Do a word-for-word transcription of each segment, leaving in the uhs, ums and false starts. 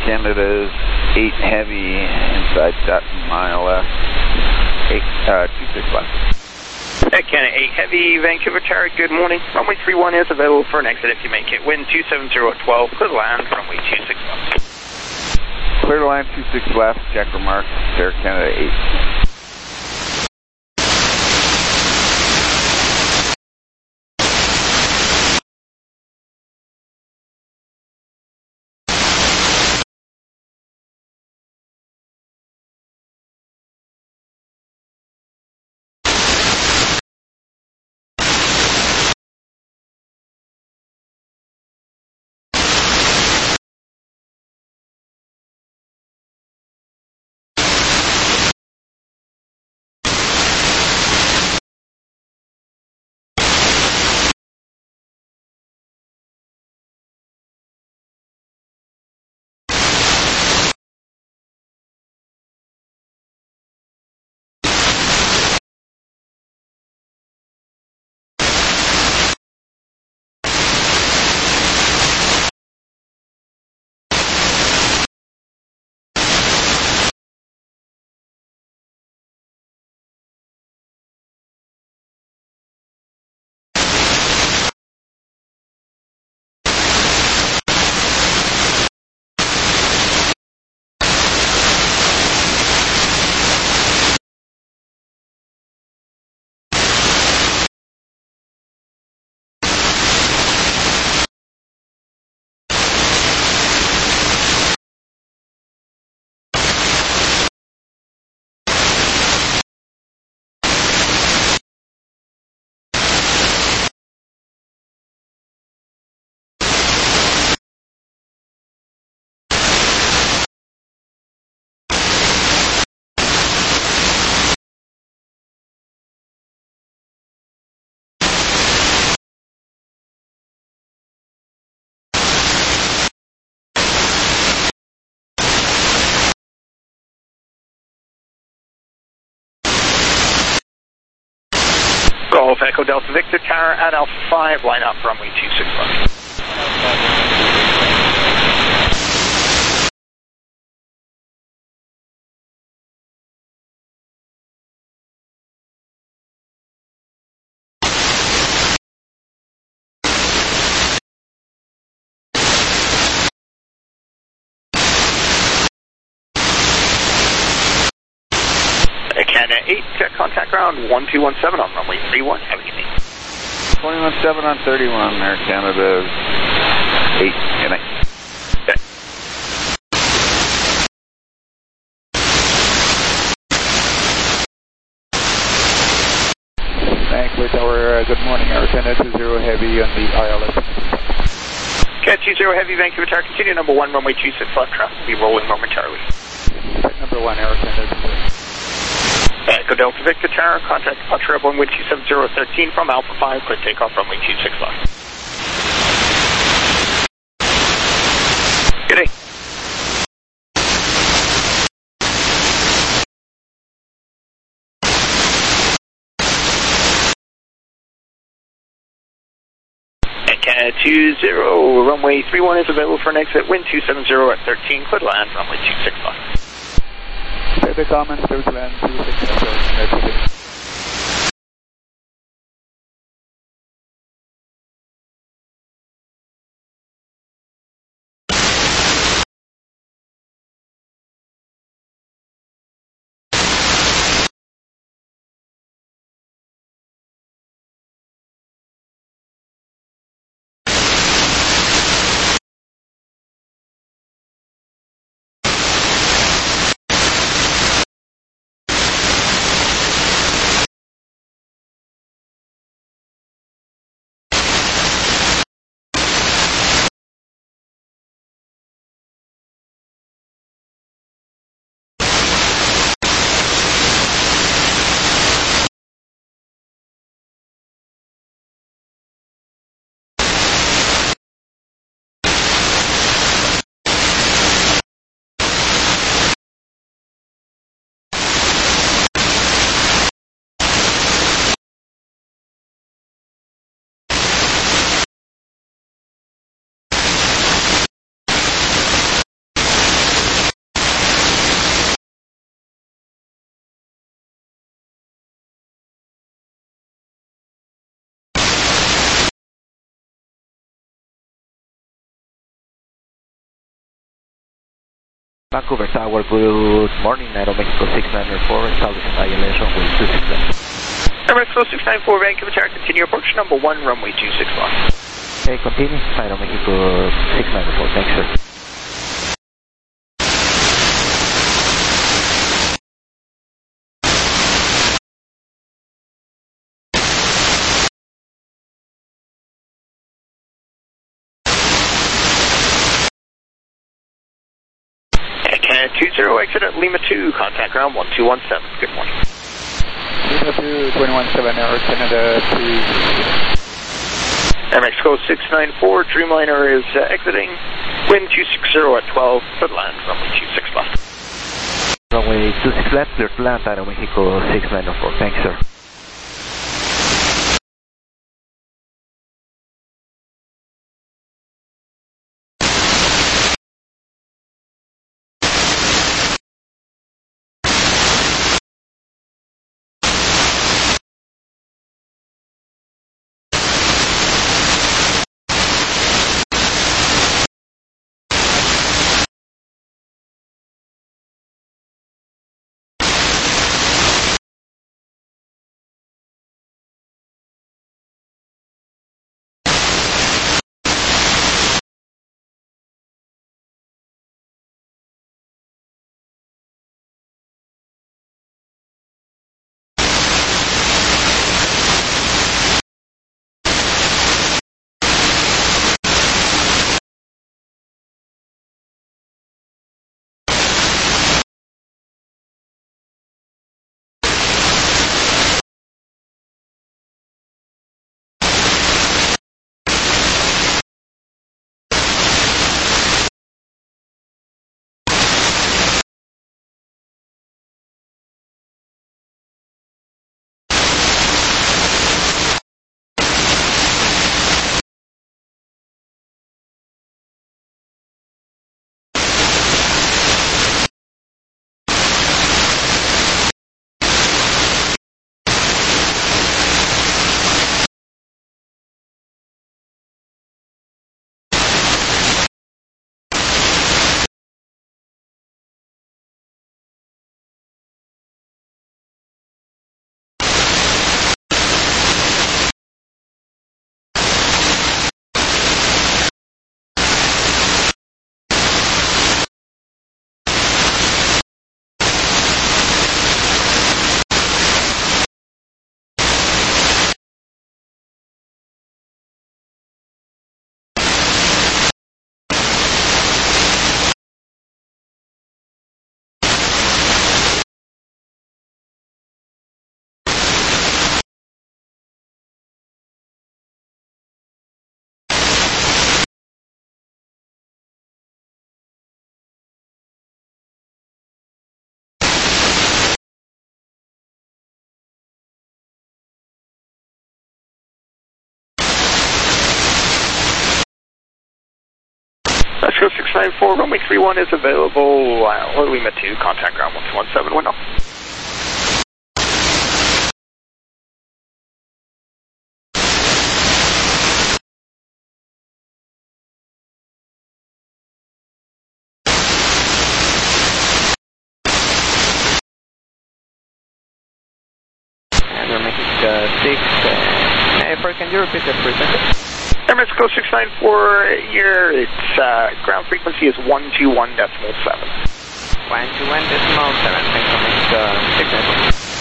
Canada is eight heavy inside Dutton, mile left, eight, uh, two six left. Air Canada eight heavy, Vancouver Tower, good morning. Runway three one is available for an exit if you make it. Wind two seven zero at twelve, clear to land, runway two six left. Clear to land, two six left, check remark, Air Canada eight. Golf Echo Delta Victor Tower at Alpha five, line up runway two six left. Canada eight, check contact ground one two one seven on runway three one, have a good day. twenty-one seven on thirty-one, Air Canada eight, good night. Okay. Vancouver Tower, uh, good morning, Air Canada two zero heavy on the I L S. Cat two zero heavy, Vancouver Tower, continue number one, runway two six left, traffic will be rolling momentarily. Number one, Air Canada. Echo Delta Victor Tower, contact departure of runway two seven zero thirteen from Alpha five, clear takeoff runway two six left. Good day. Canada two zero, runway three one is available for an exit, wind two seven zero at thirteen, clear to land, runway two six left. Further comments, clear to land two six left. Vancouver Tower, good morning, Aeromexico six nine four, establishing I L S runway two six left. Aeromexico six nine four, Vancouver Tower, continue approach number one, runway two six left. Okay, continue, Aeromexico six nine four, thanks sir. Canada two zero, exit at Lima two, contact ground one two one seven. Good morning. Lima two, two one seven, Air Canada two. Air Mexico six nine four, Dreamliner is uh, exiting. Wind two six zero at twelve, clear to land, runway two six left. Runway two six left, clear to land, Aeromexico six nine four, thanks sir. Mexico six nine four, runway three one is available, uh, Lima two, contact ground one two one seven, window. Aeromexico six, uh, can you repeat that please? Air Mexico six nine four, here, its uh, ground frequency is one two one decimal seven. one two one decimal seven, thanks for Mexico six nine four.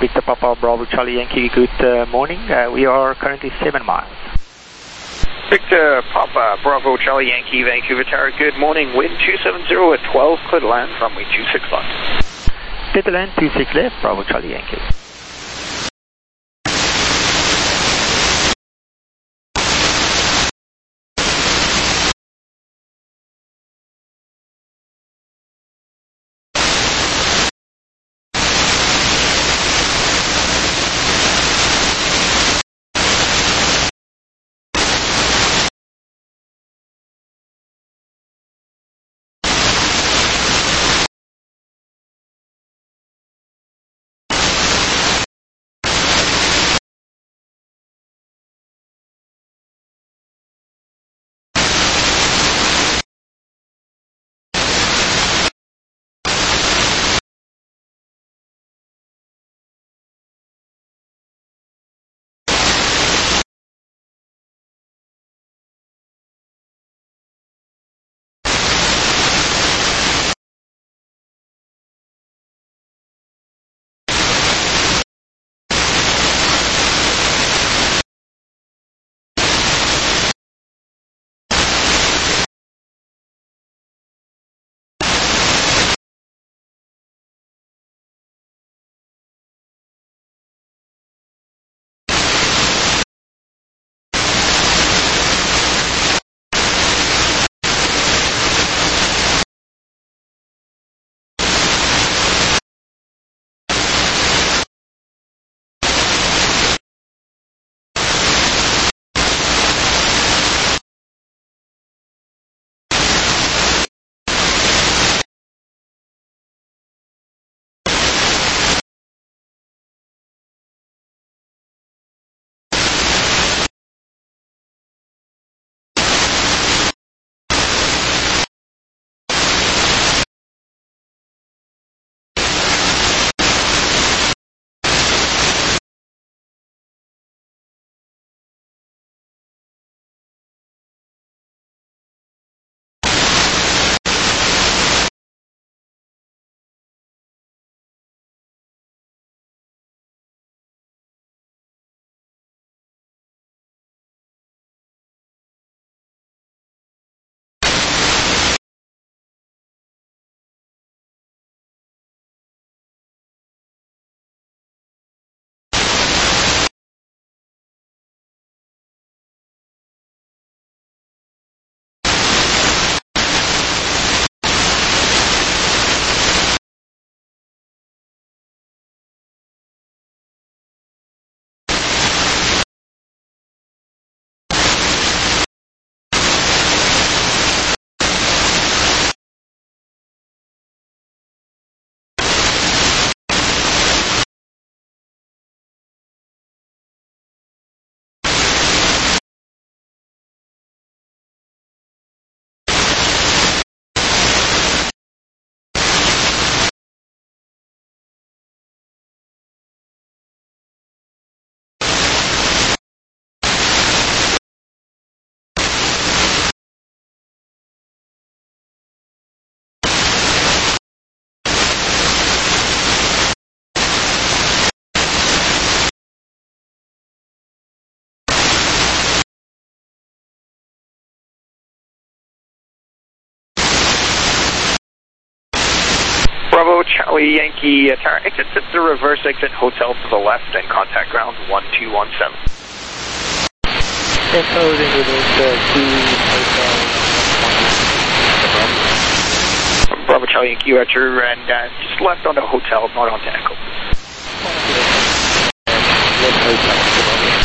Victor Papa Bravo Charlie Yankee, good uh, morning. Uh, we are currently seven miles. Victor Papa Bravo Charlie Yankee, Vancouver Tower, good morning. Wind two seven zero at twelve, clear to land, runway two six left. Clear to land, two six left, Bravo Charlie Yankee. Bravo Charlie Yankee uh, Tower, exit at the reverse exit hotel to the left and contact ground one two one seven. Then closing reverse uh, to hotel. Bravo Charlie Yankee, you at your and uh, just left on the hotel, not on Echo. Left hotel.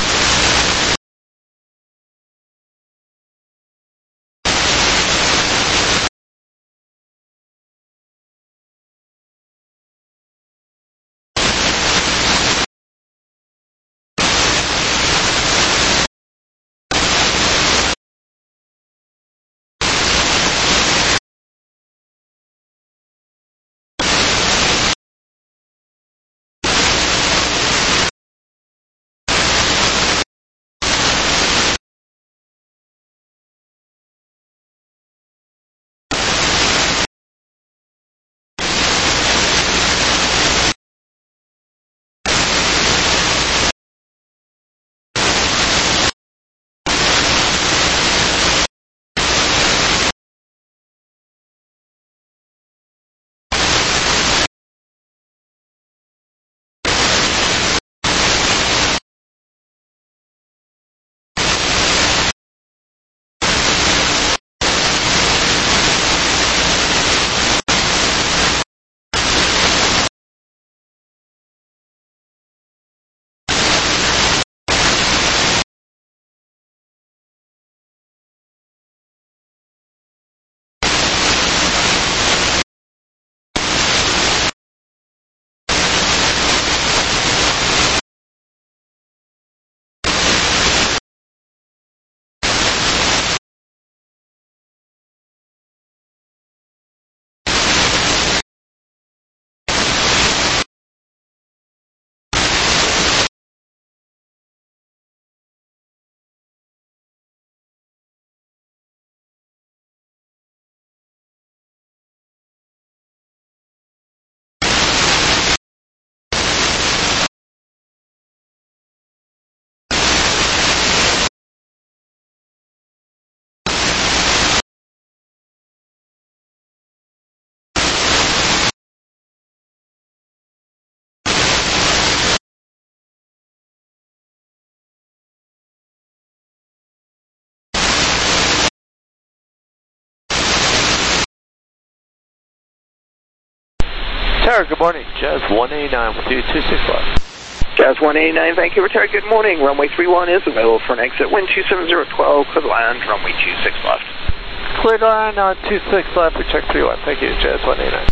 Tower, good morning. Jazz one eighty-nine with you, two six left. Jazz one eighty-nine, Vancouver Tower, good morning. Runway three one is available for an exit. Wind two seven zero twelve, clear to land, runway two six left. Clear to land on two six left, we check three one. Thank you, Jazz one eighty-nine.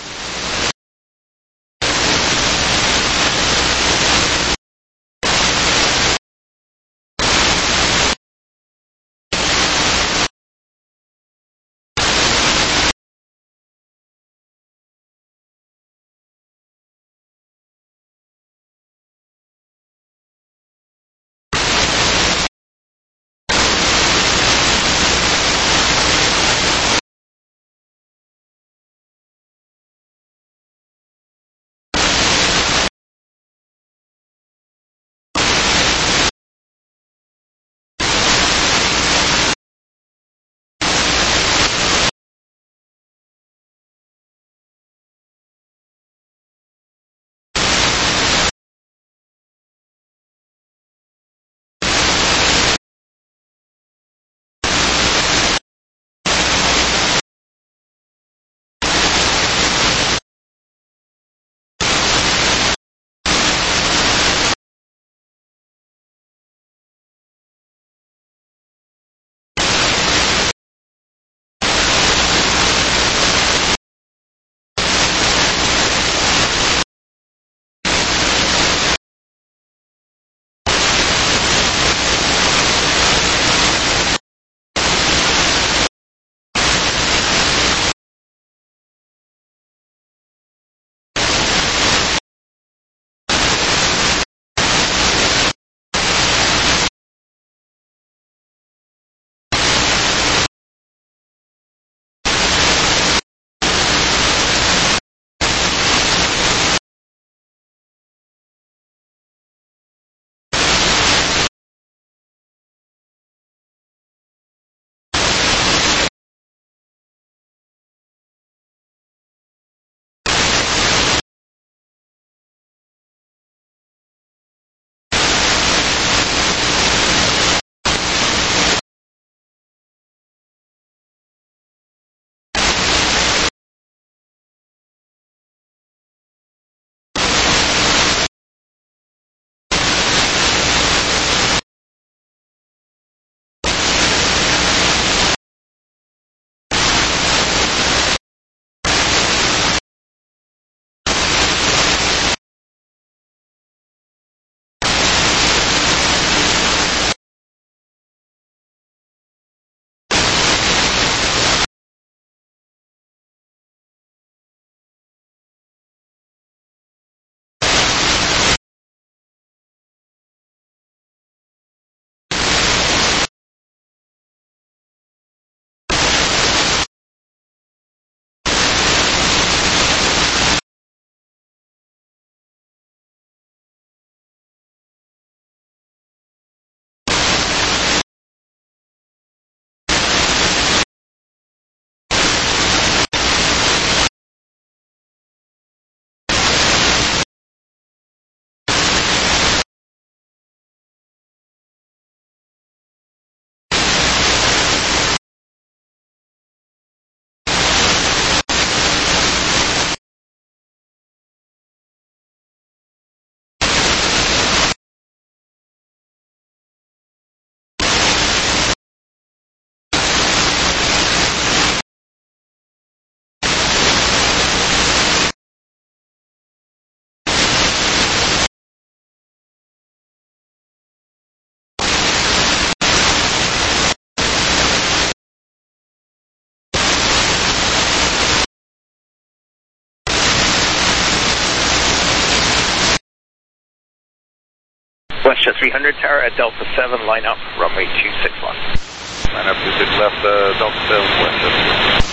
Westjet three hundred Tower at Delta seven, line up, runway two six left. Line up two six left, uh, Delta seven, Westjet.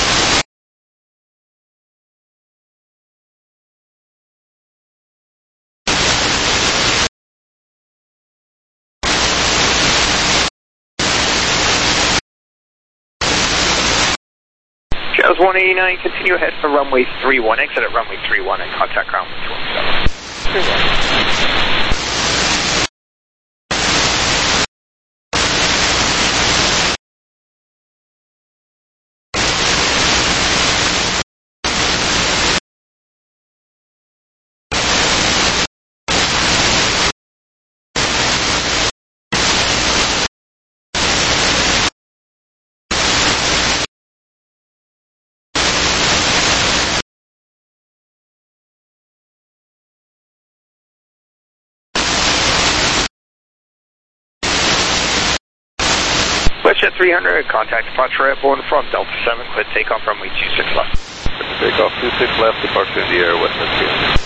Jazz one eighty-nine, continue ahead for runway three one, exit at runway three one and contact ground two one seven. Jet three hundred, contact departure airborne from Delta seven, clear takeoff runway two six left. Takeoff two six left, departure in the air, West Michigan.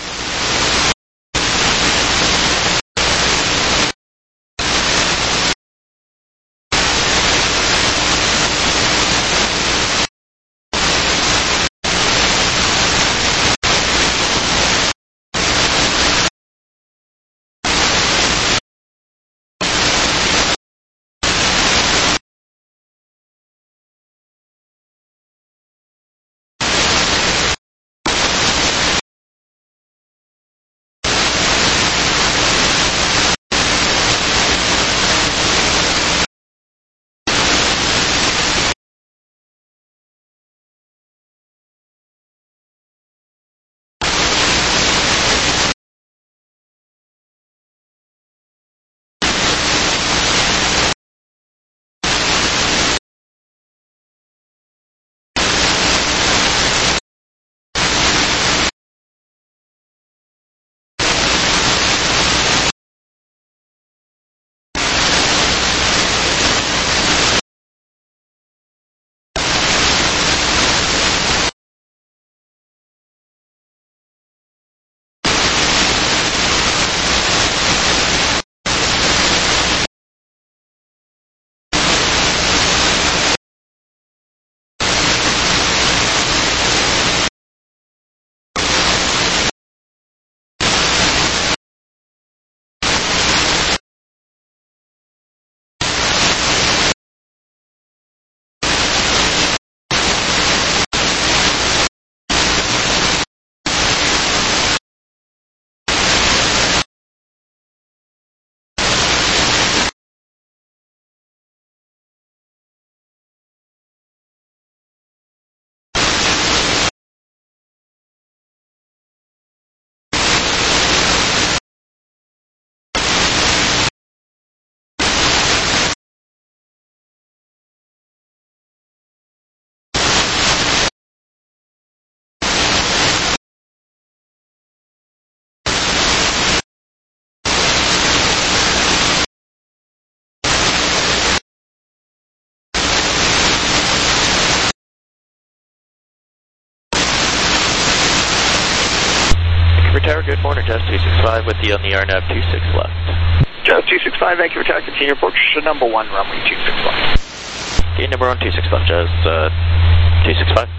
Tower, good morning, Jazz two six five with you on the R N A V two six left. Jazz two six five, Vancouver Tower, continue approach to number one, runway two six left. Okay, number one, two six left, Jazz, uh, two six five.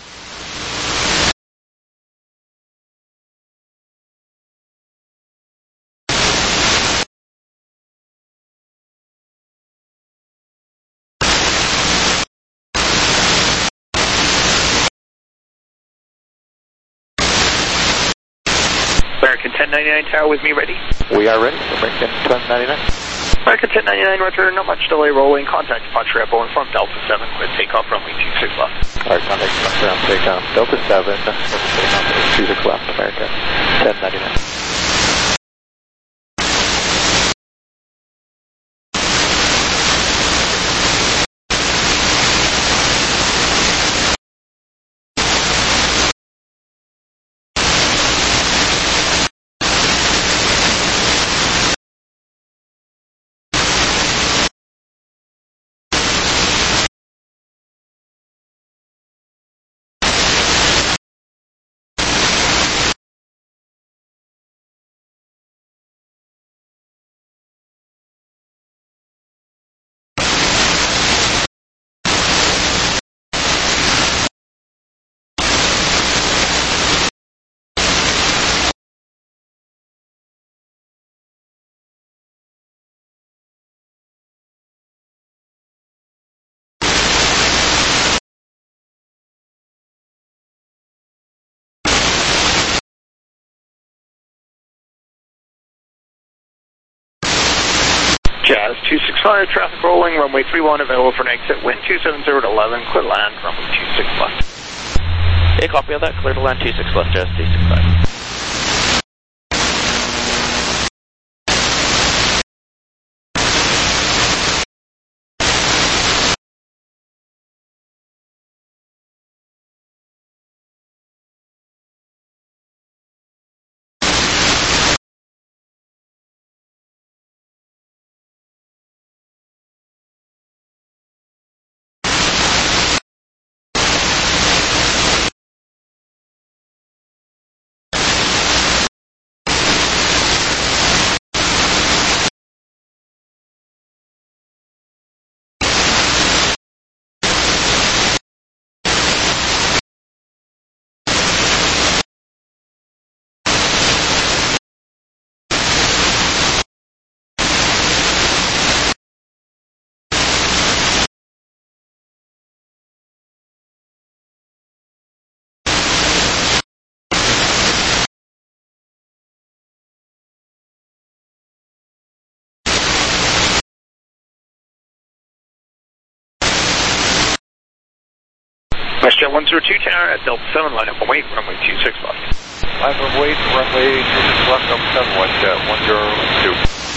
American ten ninety-nine Tower with me, ready? We are ready, American ten ninety-nine. American ten ninety-nine, roger, not much delay rolling, contact departure airborne from Delta seven, clear takeoff runway two six left. Alright, contact departure on takeoff, Delta seven, takeoff two six left, American ten ninety-nine. Jazz two six five, traffic rolling, runway three one, available for an exit, wind two seven zero to eleven, clear to land, runway two six left. Okay, copy of that, clear to land two six left, Jazz two six five. WestJet one zero two Tower at Delta seven, line up and wait, runway two six left. Line up and wait, runway two six left, Delta seven, WestJet one zero two.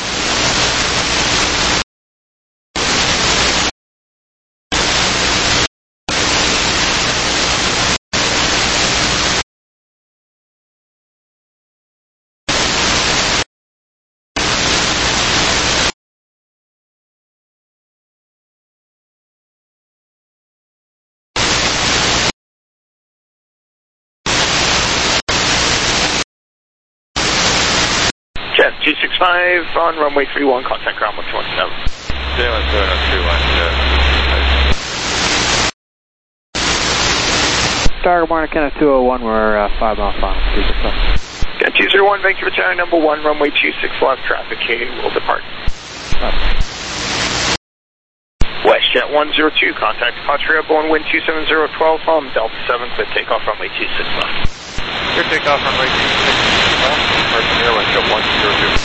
two six five on runway three one, contact ground one two one seven. J one seven three one, Star Montana two oh one, we're uh, five miles final, two six five. Jet two zero one, Vancouver Tower number one, runway two six left, traffic K will depart. WestJet one zero two, contact departure airborne wind two seven zero twelve from Delta seven, clear takeoff runway two six left. Clear takeoff runway two six left, departure here, WestJet one zero two.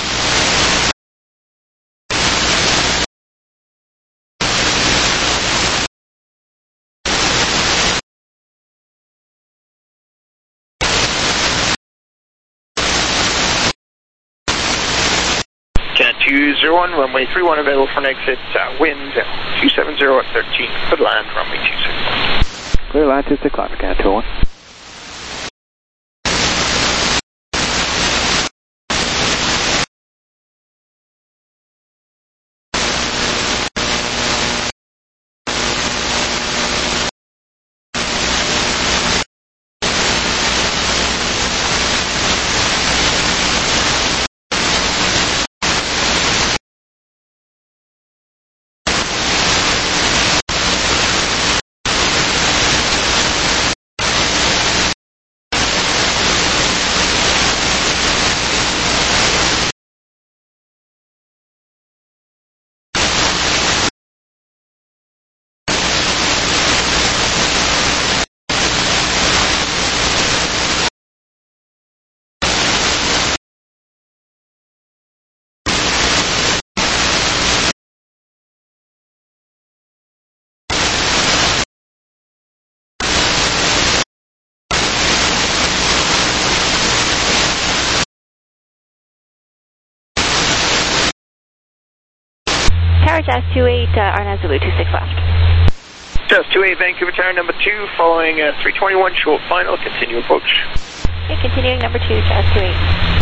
Jet two zero one, runway three one available for an exit, uh, wind two seven zero at thirteen, good land, runway two six left. Clear line two six left, Canada two oh one. Tower Jazz two eight, uh, Arnaz Zulu two six left. Jazz two eight, Vancouver Tower number two, following uh, three twenty-one, short final, continue approach. Okay, continuing number two, Jazz two eight.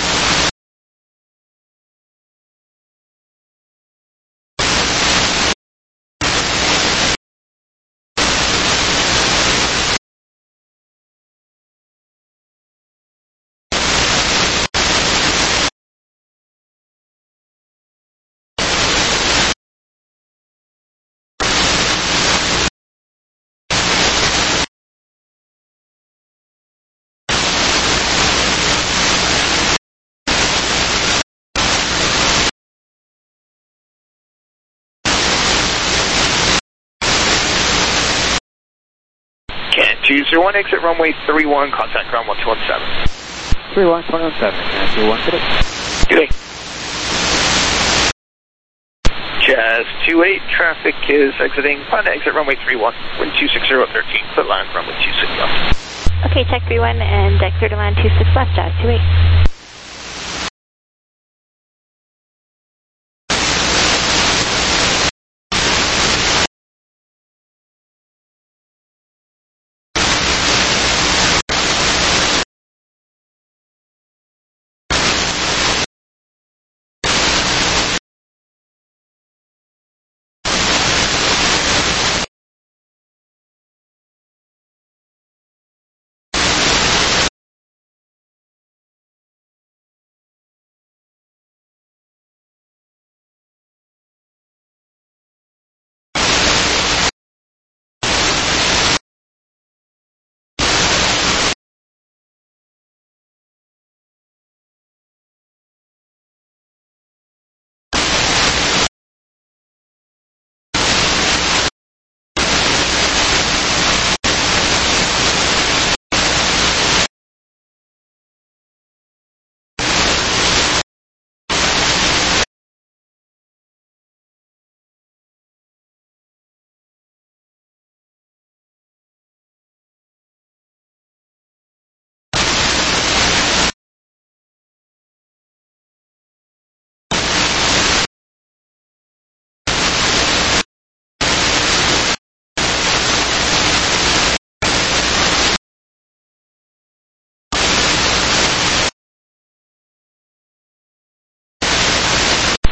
two zero one, exit runway three one, contact ground one two one seven. three one, two one seven, Canada two oh one, good day. Good day. Jazz two eight, traffic is exiting, plan to exit runway three one, wind two six zero at thirteen, clear land runway two six left. Okay, check three one and uh, clear to land two six left, Jazz two eight.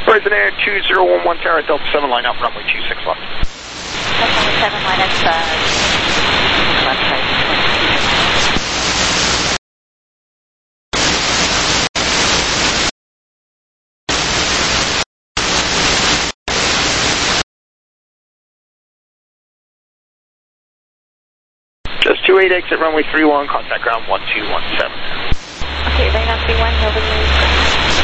Horizon Air two zero one one Tower, Delta seven, line up, runway two six left. Delta seven, line up, uh, left side. Just two eight, exit runway three one, contact ground one two one seven. Okay, right now three one, nobody moves.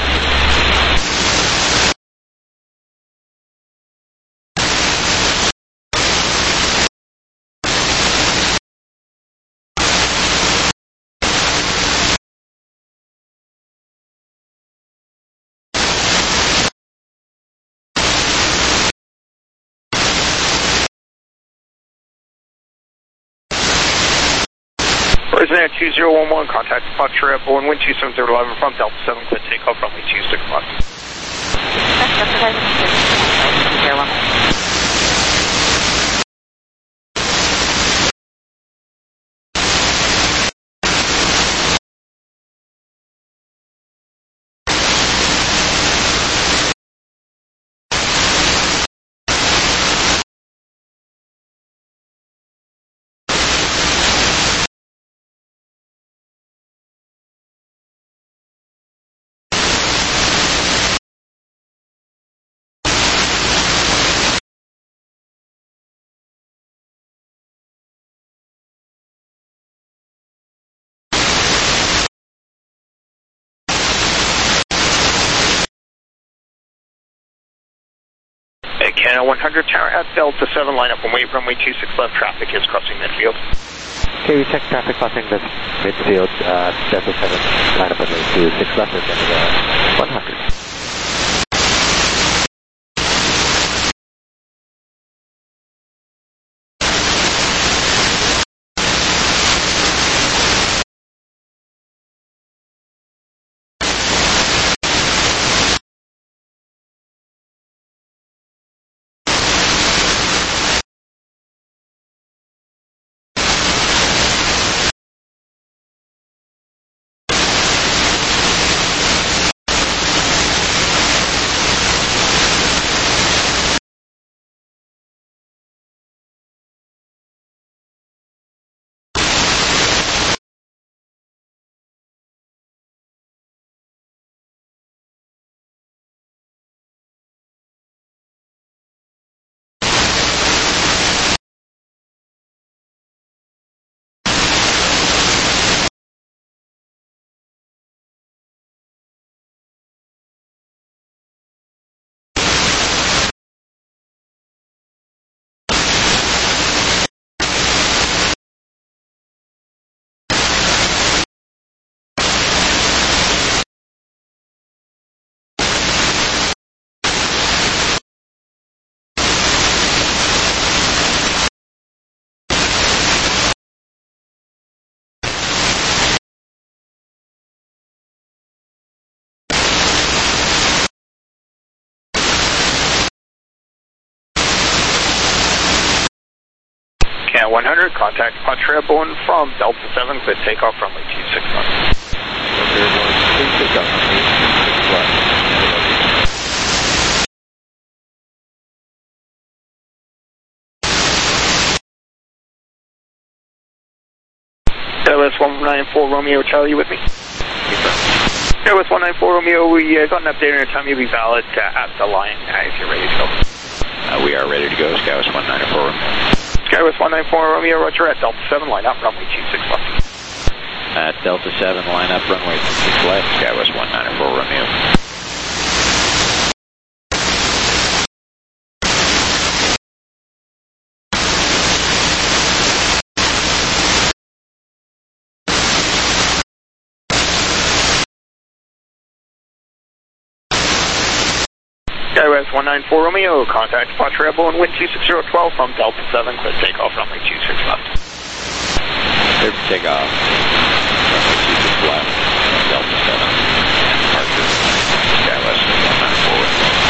Horizon Air two zero one one, contact departure airborne, wind two seven zero eleven from Delta seven, clear takeoff, runway two six left. zero one. Canada one hundred Tower at Delta seven, line up and wait, runway two six left, traffic is crossing midfield. Okay, we check traffic crossing the midfield, uh, Delta seven, line up and wait two six left, and uh, one hundred. Canada one hundred, contact departure airborne from Delta seven, clear takeoff, runway two six left. Airborne, please take off, runway two six left. Airless one nine four Romeo Charlie, you with me? Airless one nine four Romeo, we uh, got an update on your time. You'll be valid uh, at the line uh, if you're ready to go. Uh, we are ready to go, Skywest one nine four Romeo. Skywest one nine four Romeo, roger, at Delta seven, line up, runway two six left. At Delta seven, line up, runway two six left, Skywest one nine four Romeo. Skywest one nine four Romeo, contact departure airborne, wind two six zero one two from Delta seven, clear takeoff, runway two six left. Clear takeoff, runway two six left, from Delta seven, and departure, Skywest one nine four Romeo.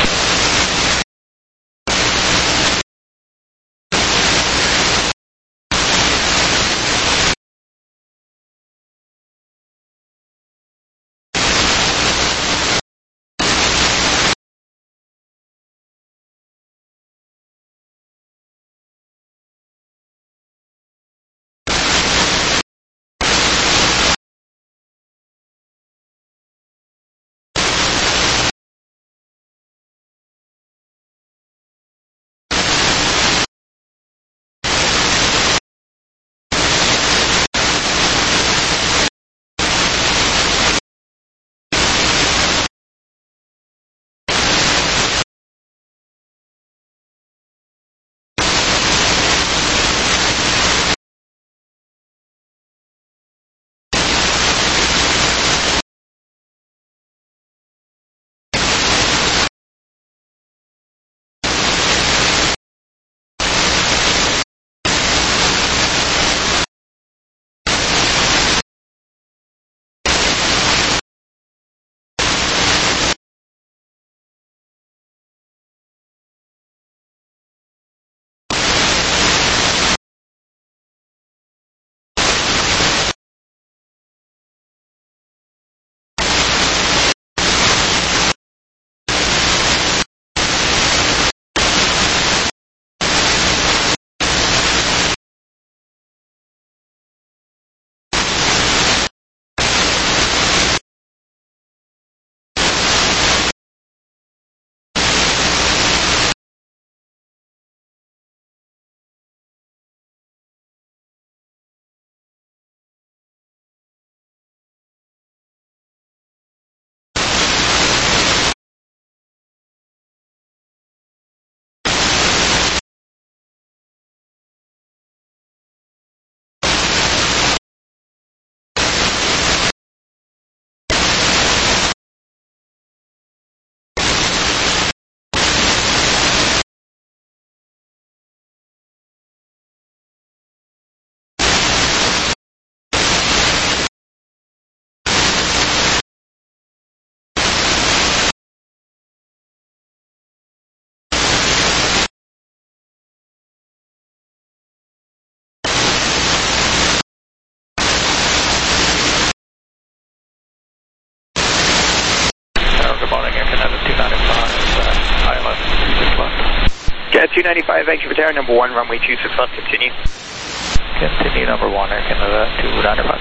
two ninety-five, Vancouver Tower, number one, runway two six left, continue. Continue number one, Air Canada two ninety-five.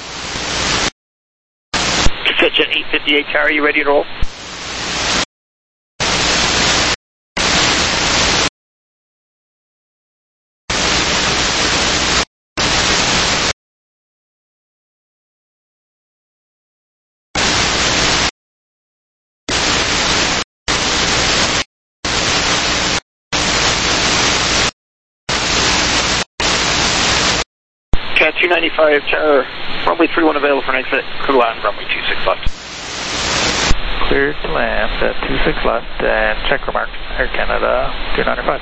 Catch at eight fifty-eight Tower, you ready to roll? Cat two ninety-five Tower, runway three one available for an exit, clear to land, runway two six left. Cleared to land at two six left and check remark, Air Canada two ninety-five.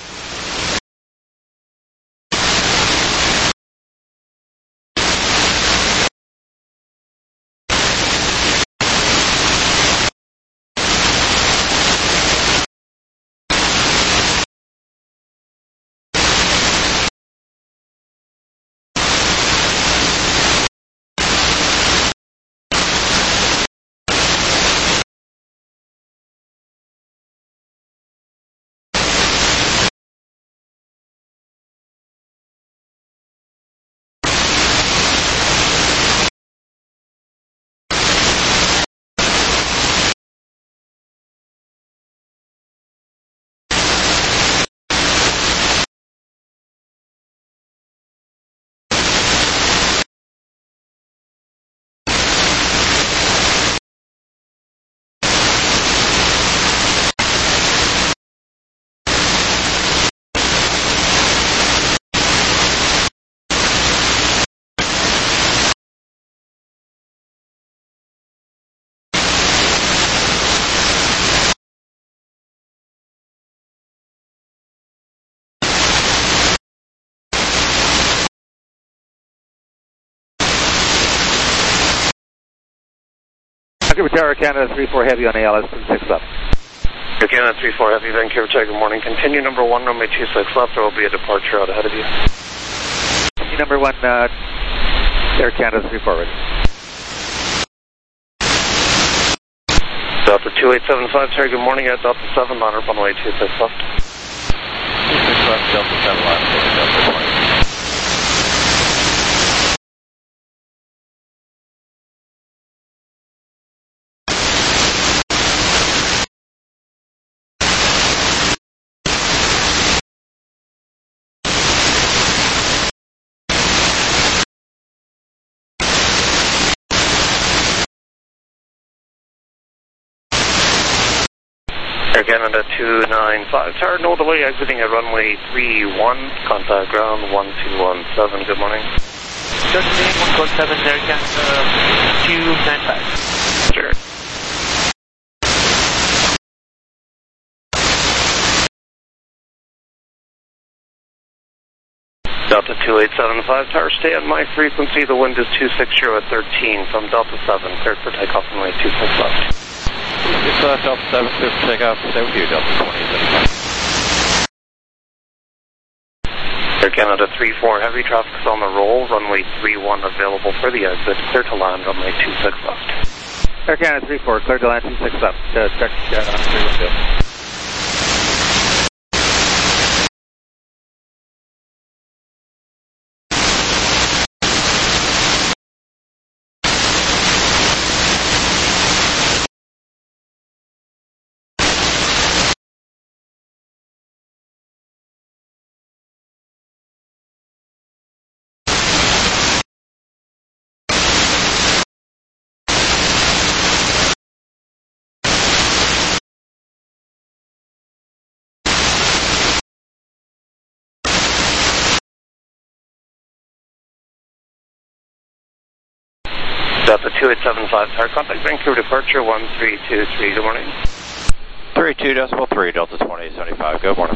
Vancouver Tower, Canada three four Heavy on A L S two six left. Air Canada three four Heavy, Vancouver Tower, good morning. Continue number one, runway two six left. There will be a departure out ahead of you. Number one, uh, Air Canada three four ready. Delta two eight seven five, Tower, good morning. At Delta seven, on runway two six left. two six left, Delta seven left, Delta twenty. Air Canada two nine five, Tower, no delay, exiting at runway three one, contact ground one two one seven, good morning. Justin, one code seven, Air Canada two ninety-five. Sure. Delta two eight seven five, Tower, stay on my frequency, the wind is two sixty at thirteen, from Delta seven, cleared for takeoff runway two six left. It's uh, Delta seven, clear for takeoff, stay with you, Delta twenty. Air Canada three four Heavy, traffic is on the roll, runway three one available for the exit, clear to land, runway two six left. Air Canada three four, clear to land two six left. Uh, check uh, on three one two. Delta two eight seven five, Tower, contact Vancouver departure one three two three, good morning. three two decimal three, Delta twenty seventy-five, good morning.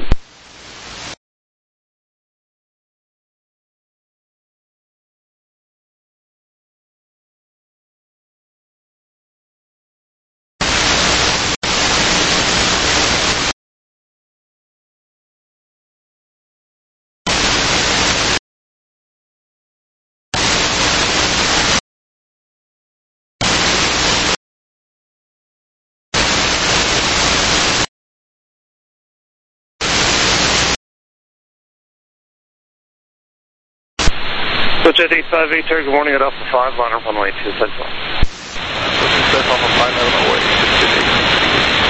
ExoJet eight five eight, good morning at Alpha five, line up runway two six left. two six Alpha five, I don't know where you should be.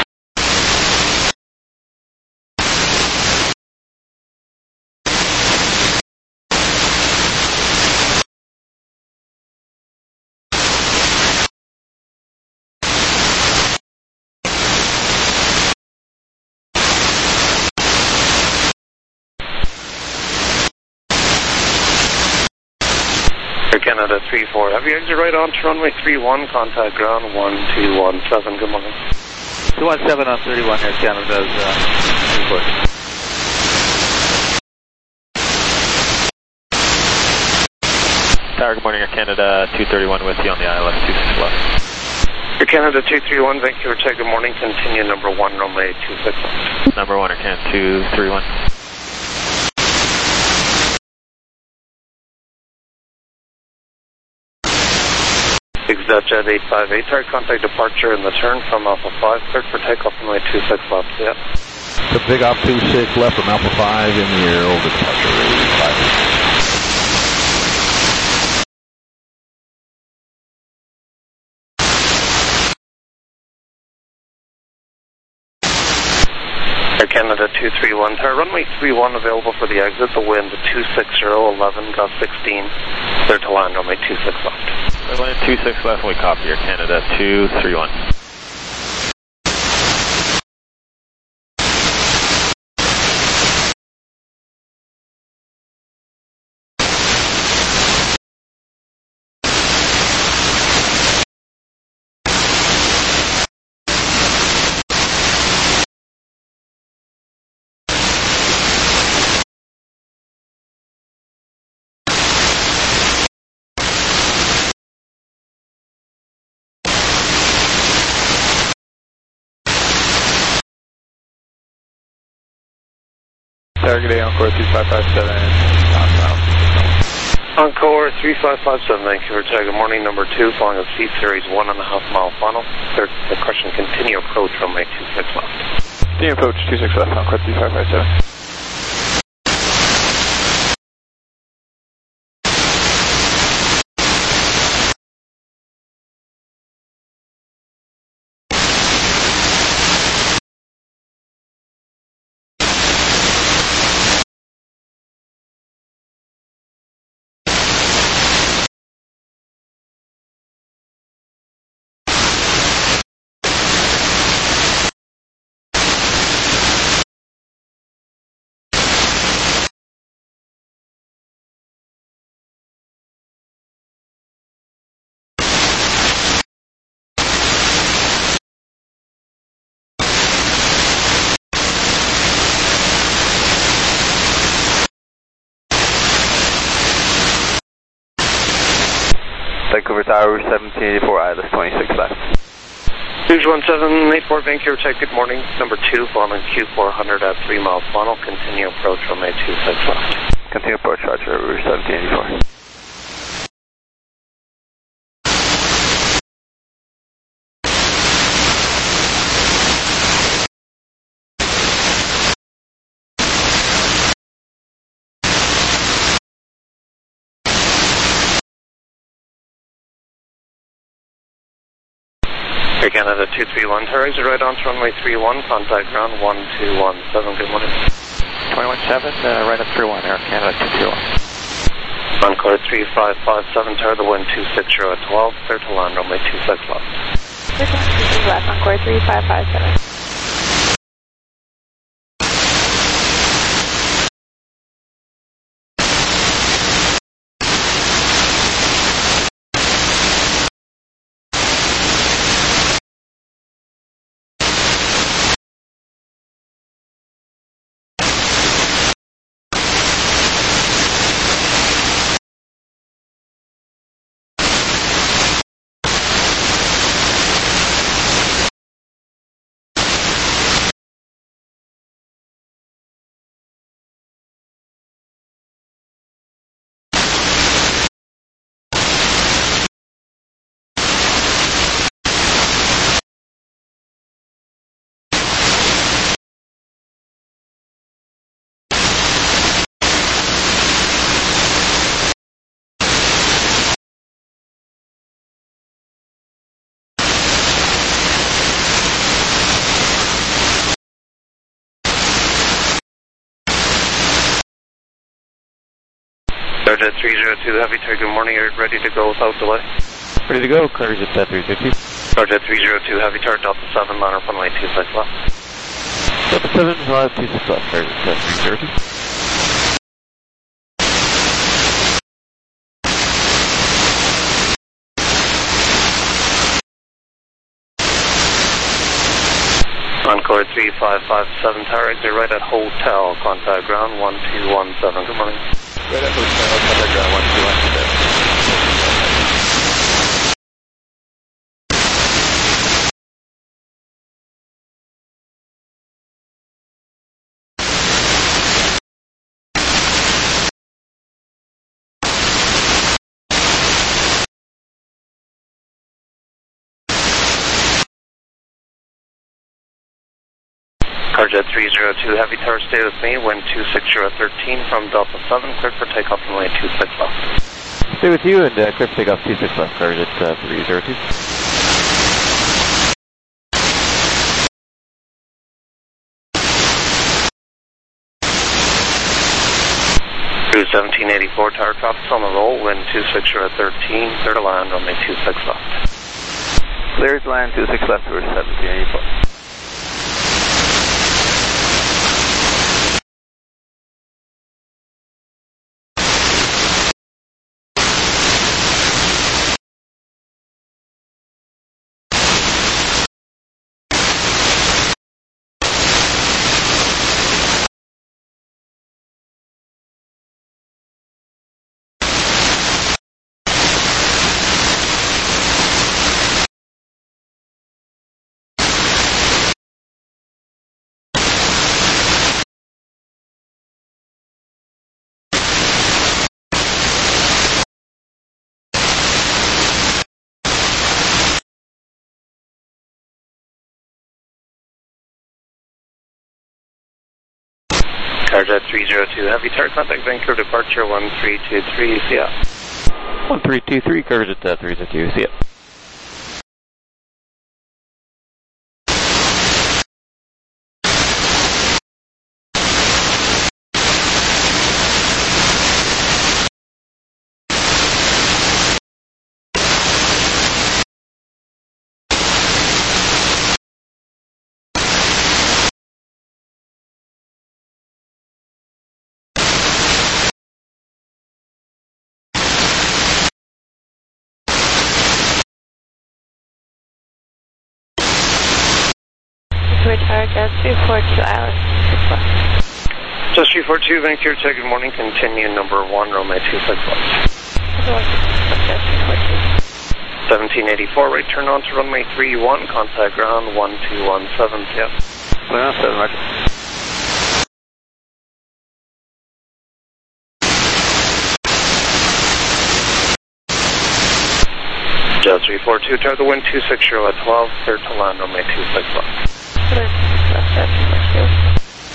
Canada three four, heavy exit right on to runway three one, contact ground one two one seven, good morning. two one seven on thirty-one, Air Canada's uh, report. Tower, good morning, Air Canada two thirty-one with you on the I L S two six left. Air Canada two three one, Vancouver check, good morning, continue number one, runway two six left. Number one, Air Canada two three one. ExoJet eight five eight, target contact departure in the turn from Alpha five, cleared for takeoff runway two six left, yeah. The big op two six left from Alpha five in the air over departure rate five. Air Canada two three one, target runway three one available for the exit, the wind two six zero, eleven, gust sixteen, clear to land runway two six left. Land two six left, we copy Air Canada two three one. Target A, Encore three five five seven, Encore three five five seven, Vancouver check, good morning, number two, following a C Series one and a half mile funnel, third depression, continue approach runway two six left. Continue approach two six left, Encore three five five seven. Vancouver Tower seventeen eighty-four, I L S twenty-six left. Rouge one seven eight four, Vancouver check, good morning, number two, following Q four hundred at three mile funnel, continue approach runway two six left. Continue approach, Roger, Rouge seventeen eighty-four. Air Canada two three one, turn exit right on to runway three one, contact ground one two one seven, good morning. twenty-one seven, uh, right up three one, Air Canada two three one. Encore three five five seven, tower the wind two six zero at twelve, clear to land runway two six left. Clear to land two six left, Encore three five five seven. ClearJet three zero two Heavy, Tower, good morning. Are you ready to go without delay? Ready to go, ClearJet uh, three sixty. ClearJet three zero two Heavy, Tower, Delta seven, line up runway two six left. Delta seven, five two six left, ClearJet uh, three zero two. Encore three five five seven Tower, exit right at Hotel, contact ground one two one seven, good morning. Right at Hotel, contact ground one two one seven. ClearJet three zero two Heavy, Tower, stay with me, wind two six zero thirteen from Delta seven, clear for takeoff runway two six left. Stay with you and uh, clear for takeoff two six left, ClearJet uh, three zero two. Cruise seventeen eighty-four, Tower, traffic's on the roll, wind two six zero thirteen, clear to land, runway two six left. Clear to land two six left, towards seventeen eighty-four. ClearJet three zero two Heavy, Tower, contact Vancouver departure one three two three, see ya. one three two three, ClearJet uh, three zero two, see ya. Tower, Jet three four two, I L S six left. Just three four two, Vancouver, good morning, continue number one, runway two six left. seventeen eighty-four, right turn on to runway three one, contact ground one two one seven, yep. Clear on seven, Roger. Jet three four two, Tower, the wind two six zero at twelve, clear to land, runway two six left. Clear to left, Jet three four two.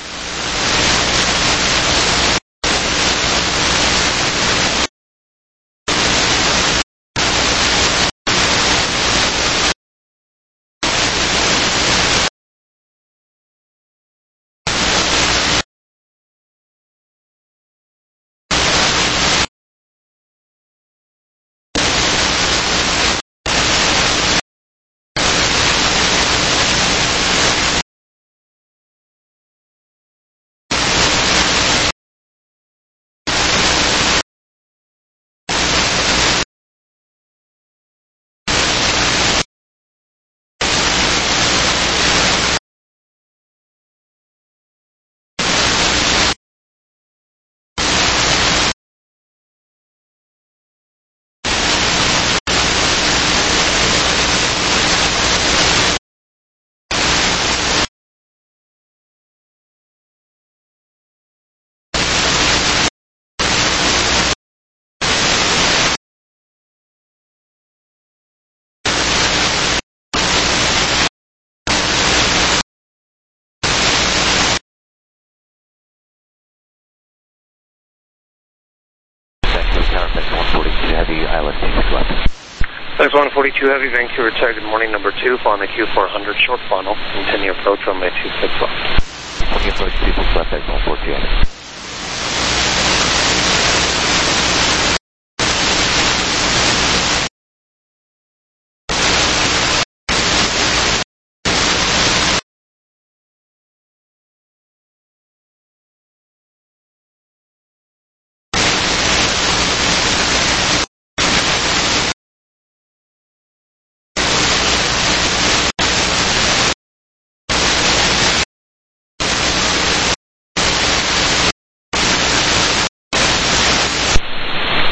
one forty-two Heavy, I L S six left. Thanks one forty-two Heavy, Vancouver, Tower, good morning, number two, following the Q four hundred short final, continue approach runway two six left. Continue approach two six left, thanks one forty-two Heavy.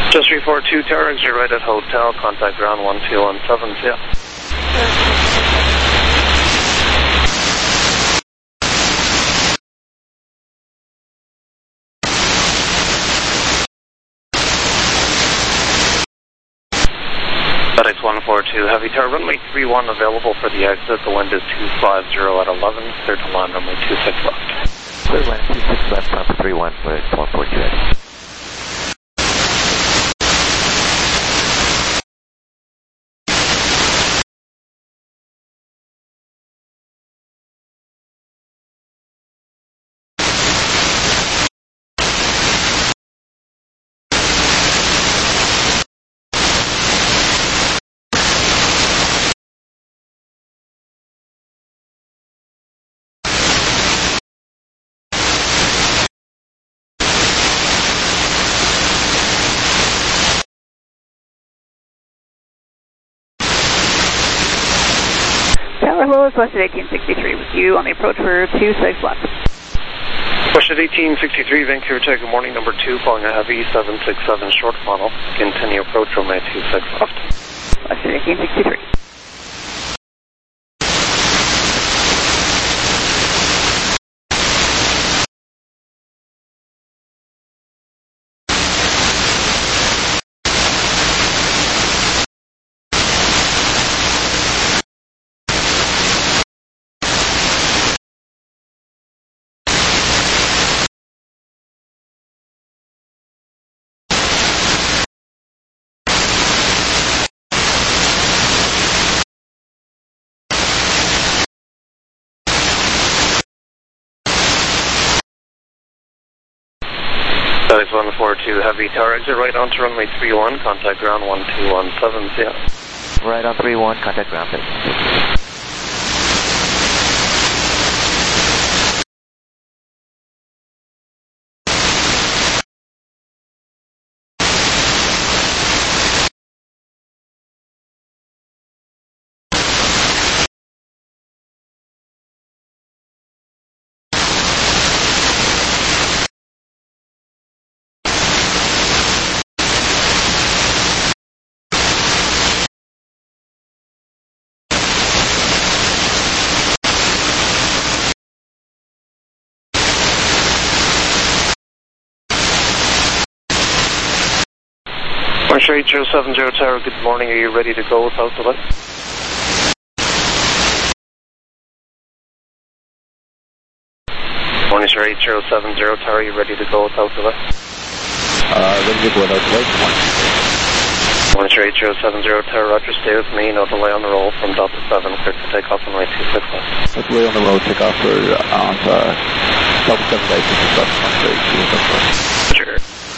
Just three four two Tower, exit right at hotel, contact ground one two one seven, yeah. FedEx one four two Heavy Tower, runway three one available for the exit. The wind is two five zero at eleven, clear to land runway two six left. Clear land two six left, number three one with one four two Heavy. Tower Lowest, Western eighteen sixty-three with you on the approach for two six left. Western eighteen sixty-three, Vancouver Tech, good morning, number two, calling a heavy seven six seven short funnel. Continue approach runway two six left. Western eighteen sixty-three. FedEx one four two Heavy Tower, exit right onto runway three one, contact ground one two one seven, yeah. Right on three one, contact ground six. Marshall eight zero seven zero Tower, good morning, are you ready to go without delay? Morning, sir, eight zero seven zero Tower, are you ready to go without delay? Uh, ready to go without delay, good morning. Morning, sir, eight zero seven zero Tower, Roger, stay with me, no delay on the roll from Delta seven, clear to take off on runway two six left. No delay on the road, take off for uh, on uh, Delta seven right, two six left, Sure.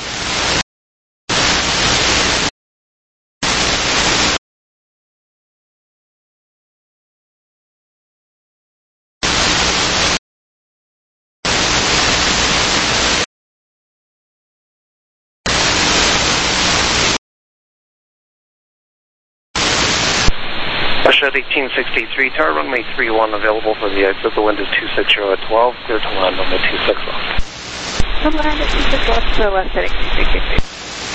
At eighteen sixty-three, Tower, runway three one available for the exit. The wind is two six zero at twelve, clear to land runway two six left. Come land at two six left to left at eighteen sixty-three.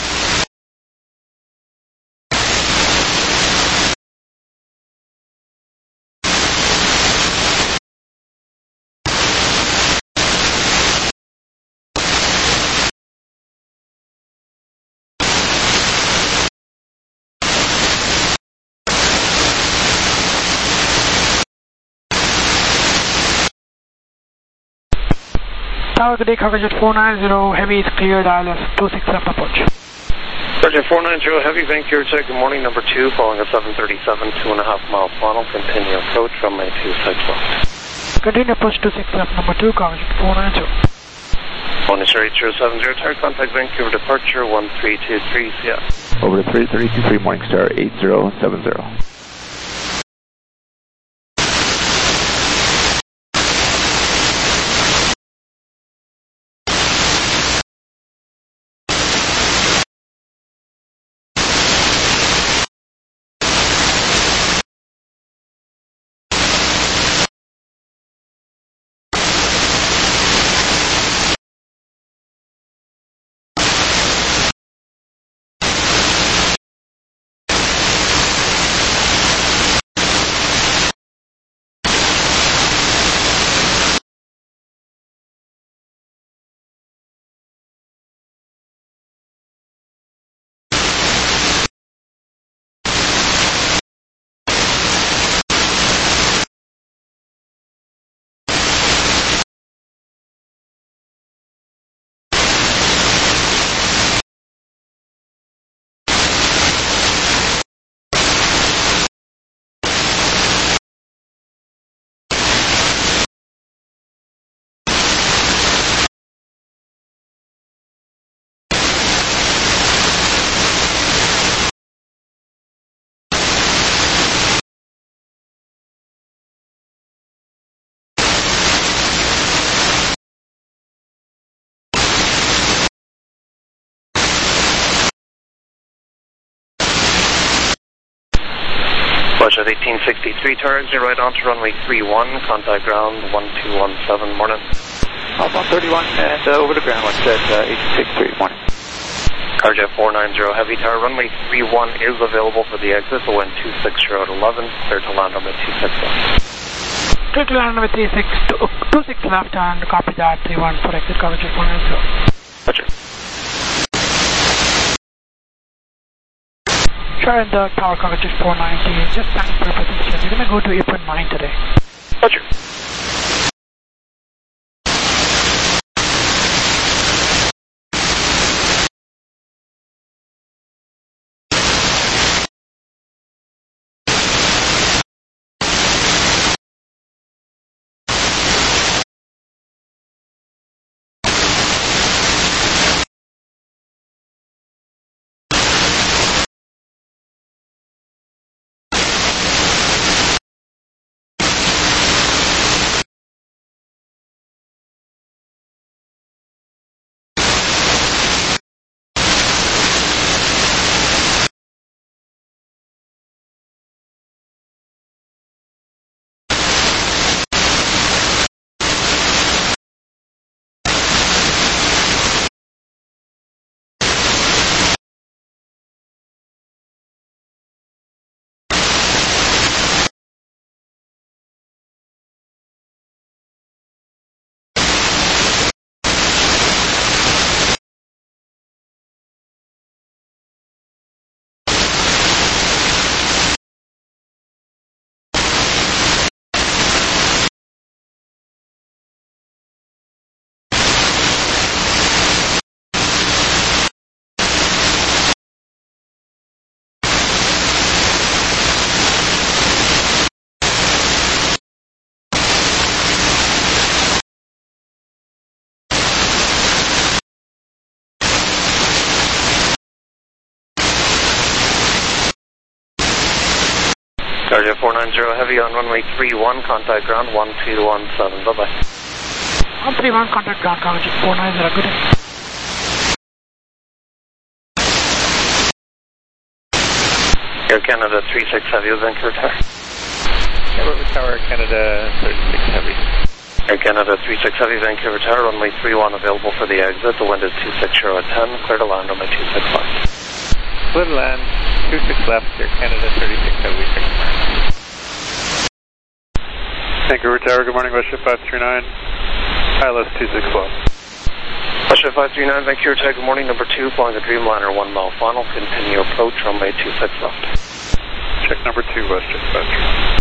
Tower, good day, coverage at four nine zero, Heavy is cleared, I L S two six left approach. Roger, four nine zero Heavy, Vancouver Tech, good morning, number two, following a seven thirty-seven, two and a half mile funnel, continue approach, runway two six left. Continue approach two six left, number two, coverage at four nine zero. Morning, sir, eight zero seven zero, Tower, contact Vancouver departure, one three two three, yeah. Over to three three two three, Morningstar, eight zero seven zero. Flush at eighteen sixty-three, tower exit right onto runway three one, contact ground one two one seven, morning. Alpha one thirty-one and uh, over the ground, what's that, uh, eighteen sixty-three, morning. Carjet four nine zero, heavy tower, runway three one is available for the exit, the wind two six zero at eleven, clear to land runway two six left. Clear to land runway three six, two six left and copy that, three one for exit coverage at four nine zero. Roger. Sure, and the tower coverage is four ninety, just standing purposes, we're going to go to apron nine today. Roger. Carjet four nine zero, heavy on runway three one, contact ground one two one seven, bye-bye. one three one, contact ground coverage at four nine zero, good day. Air Canada three six heavy, Vancouver Tower. Vancouver Tower, Canada thirty-six heavy. Air Canada three six heavy, Vancouver Tower, runway three one available for the exit, the wind is two six zero at ten, clear to land runway two six left. Clear to land, two six left, Air Canada thirty-six heavy, check. Vancouver Tower, good morning, Westjet five three nine, I L S two six left. Westjet five three nine, Vancouver Tower, good morning, number two, flying the Dreamliner one mile final, continue approach, runway two six left. Check number two, Westjet five three nine.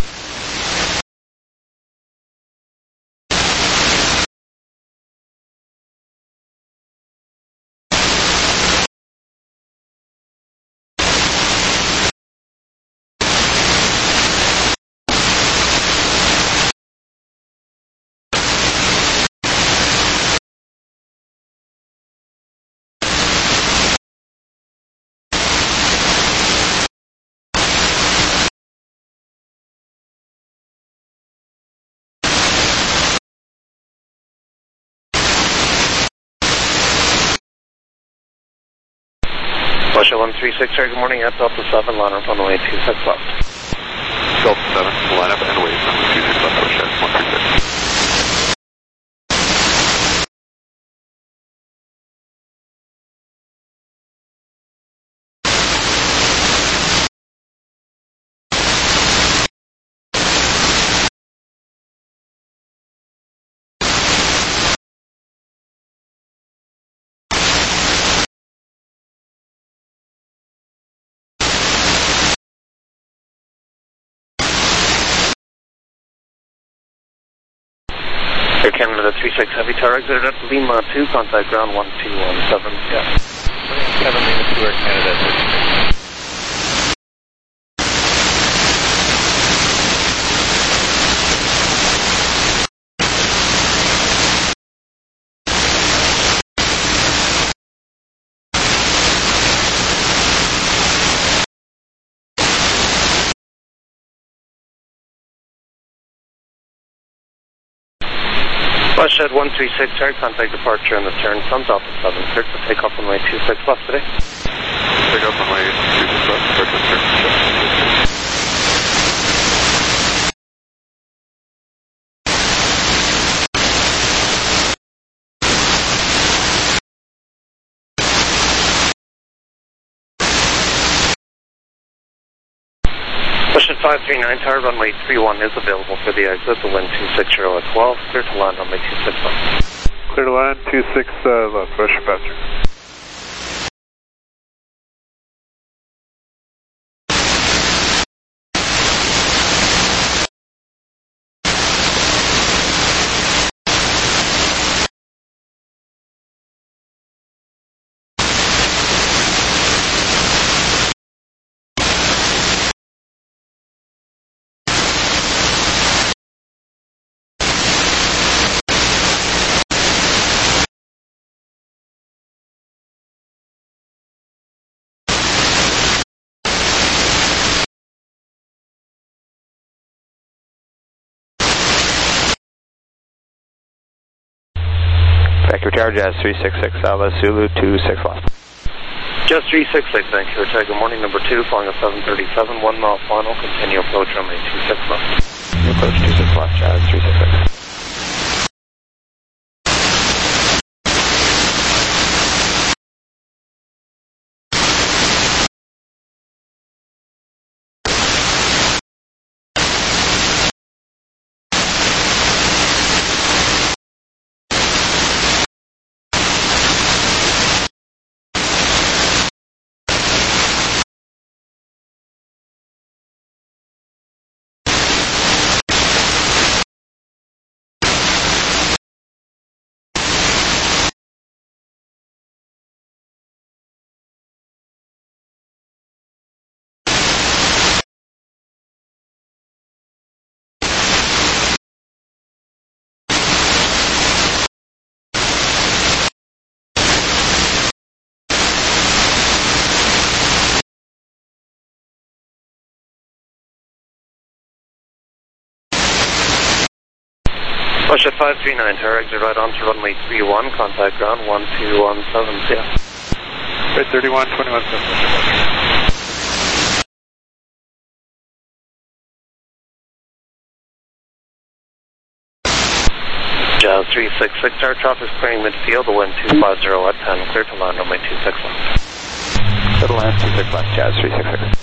Westjet one three six, good morning, at Delta seven, line up on the way two six left. Delta seven, line up and wait, two six left, Westjet one three six. Air Canada three six heavy, tower exit at Lima two, contact ground one two one seven, yeah. seven Lima two, Air Canada thirty-six. Westjet one three six, hard contact departure in the turn, sun Delta seven, clear to take off runway two six left today. Take off runway two six left, clear to turn. five three nine tower, runway three one is available for the exit. The wind two six zero at twelve. Clear to land runway two six left. Clear to land, two six uh, left, Russia five three nine. Vancouver Tower, Jazz three six six, Alpha Zulu two six left. Jazz three six six, Vancouver Tower, good morning, number two, flying at seven thirty-seven, one mile final, continue approach runway two six left. Approach two six left, Jazz three six six. Russia five three nine tower, exit right onto runway three one, contact ground one two one seven, see ya. Right, thirty-one, twenty-one, seven. Jazz three six six, tower traffic clearing midfield, the wind two five zero at ten, clear to land runway two six left. Clear to land two six left, Jazz three six six.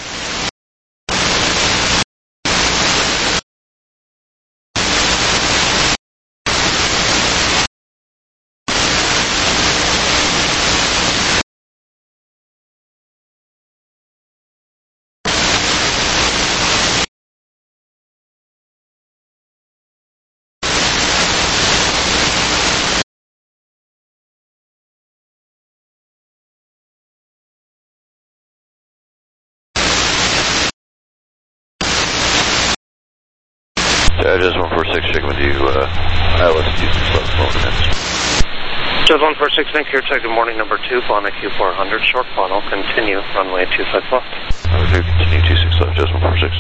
Uh, just one four six, checking with you, uh, I L S two six left, twelve minutes. Just one four six, Vancouver Tower, good morning, number two, Fauna Q four hundred, short funnel, continue, runway two six left. I would do continue two six left, just one four six.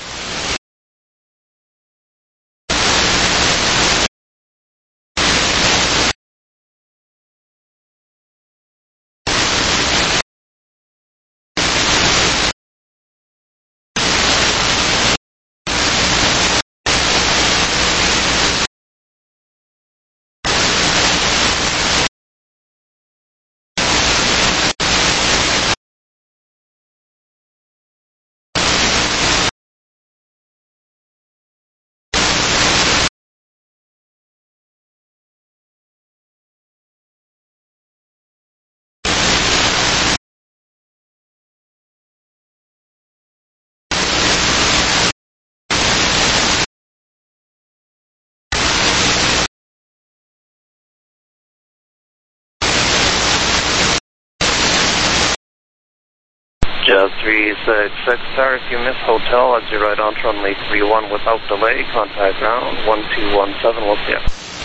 Jazz three six six, tower, if you miss hotel, exit right onto runway three one without delay, contact ground one two one seven, we'll see ya.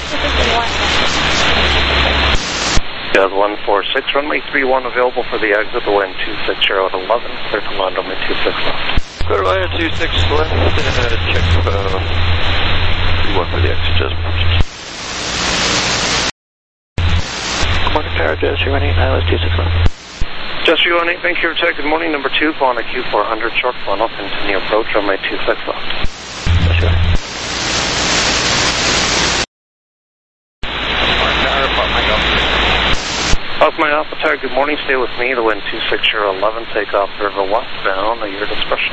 Jazz one four six, runway three one available for the exit, the wind two six zero at eleven, clear to land runway two six left. Clear to land two six left, uh, check, uh, three one for the exit, Jazz one four six. Good morning, tower, Jazz three one eight, I L S two six left. Jazz three one eight, Vancouver Tower, good morning, number two, Fauna Q four hundred, short funnel, continue approach, runway two six left. Yes, sir. Off my Alpha Tower, good morning. Stay with me. The wind two six zero eleven, takeoff river westbound at your discretion.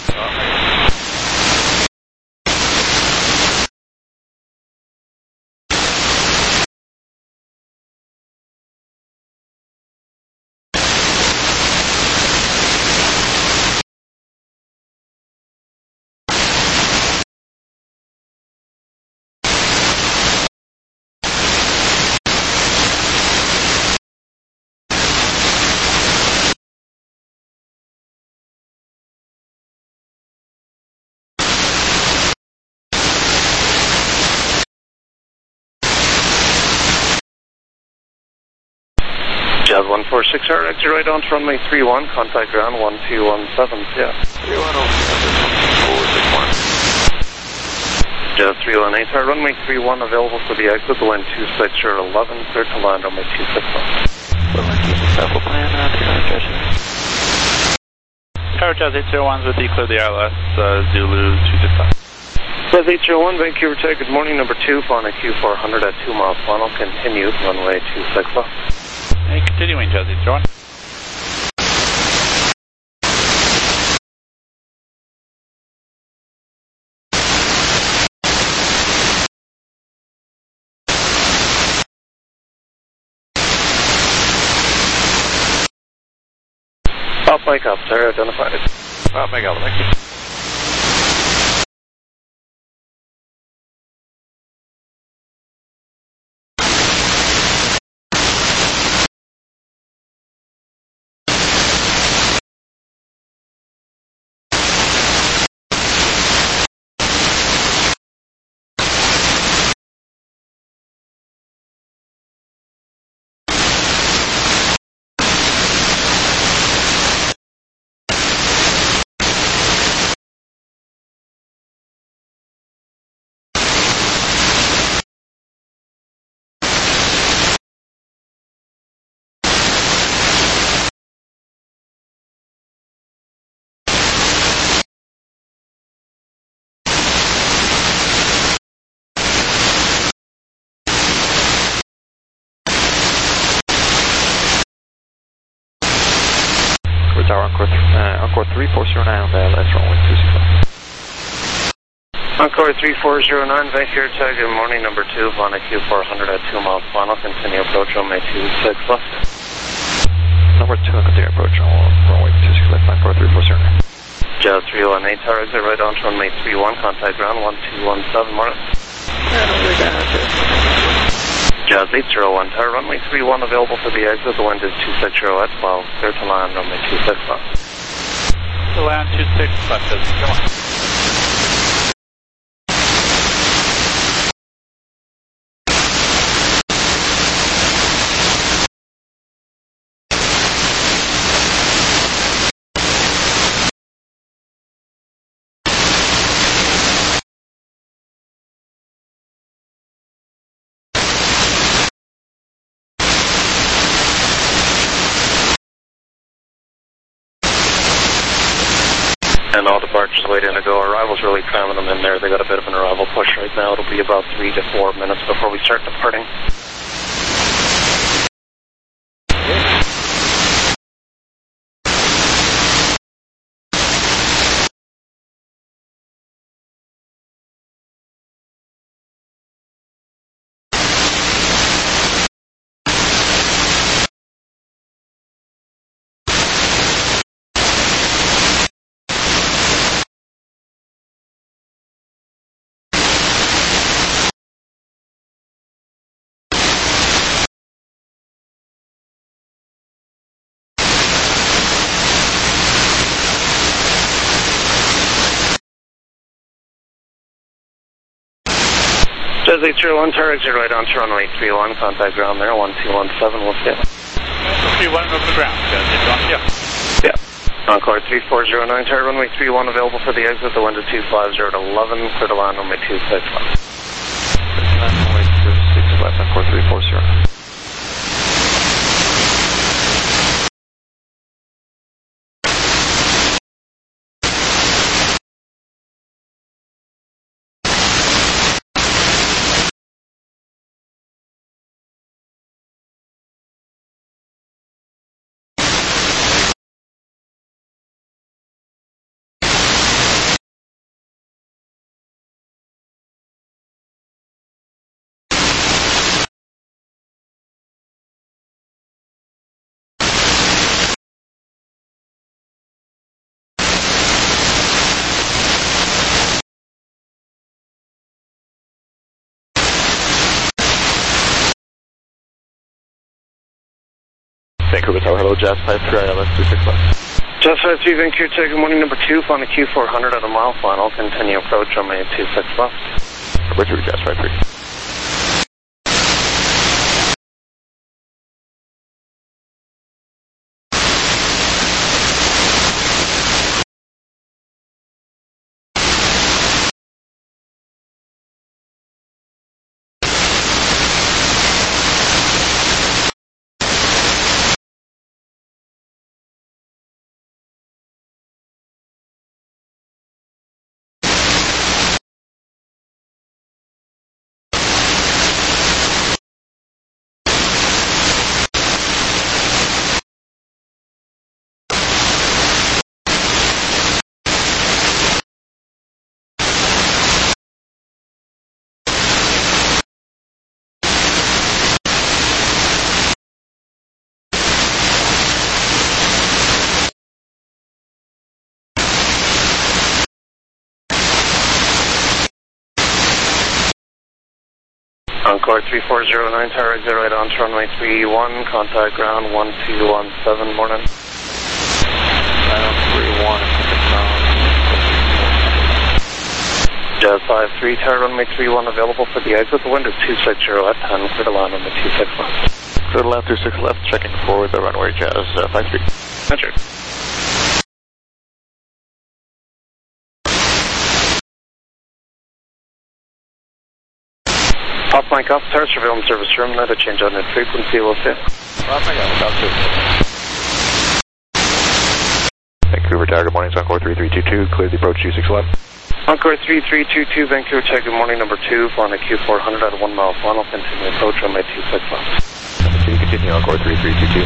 Jazz one four six R, exit right on to runway three one, contact ground one two one seven, yeah. three one oh four six one. Jazz three one eight R, runway three one available for the exit, the wind two six zero eleven, clear to land runway two six one. Runway two six zero, plan, uh, two nine Jazz. Tower Jazz eight zero one with the clear the I L S, uh, Zulu two six five. Jazz eight zero one, Vancouver Tower, good morning, number two, Fauna Q four hundred at two mile final, continued, runway two six left. And continuing, Jazz eight zero one. Up Mike up, sir, identified. Up Mike up, thank you. Tower, Encore, uh, Encore three four zero nine on the L S runway two six five. Encore three four zero nine, Vancouver Tower, good morning, number two, Fauna Q four hundred at two miles final, continue approach runway two six left. Number two, continue approach on runway two six left, Encore three four zero nine. Jazz three one eight Tower, exit right on to runway three one, contact ground one two one seven, Martin. Jazz eight zero one Tower, runway three one available for the exit, the wind is two six zero at twelve, clear to land runway two six left. To land two six left, Jazz eight zero one. And all departures waiting to go. Arrival's really cramming them in there. They got a bit of an arrival push right now. It'll be about three to four minutes before we start departing. Jazz eight zero one, Tower, exit right on to runway three one, contact ground there, one two one seven, we'll stay. three one over the ground, Jazz eight zero one, yeah. Yeah. Encore three four zero nine, Tower, runway three one available for the exit, the wind is two five zero at eleven, clear to land runway two six left. Runway two six left, Encore three four zero. Vancouver Tower, hello, Jazz five three, I L S two six left. Jazz five three, Vancouver Tower, good morning, number two, on the Q four hundred at a mile final, continue approach, runway two six left. Number two, Jazz five three. Encore three four zero nine, tower exit right on runway three one, contact ground one two one seven, morning. Right on three one, Jazz five three, tower runway three one available for the exit, the wind is two six zero at ten, clear to land on the two six left. Clear to land two six left, checking forward the runway, Jazz uh, five three. Roger. Top mic off, tower surveillance service room, now to change on the frequency, we'll see. Top mic off, top two. Vancouver Tower, good morning, it's Encore three three two two, clear the approach two six left. Encore three three two two, Vancouver Tower, good morning, number two, flying a Q four hundred at a one mile final, continue approach, runway two six left. Number two, continue, Encore three three two two.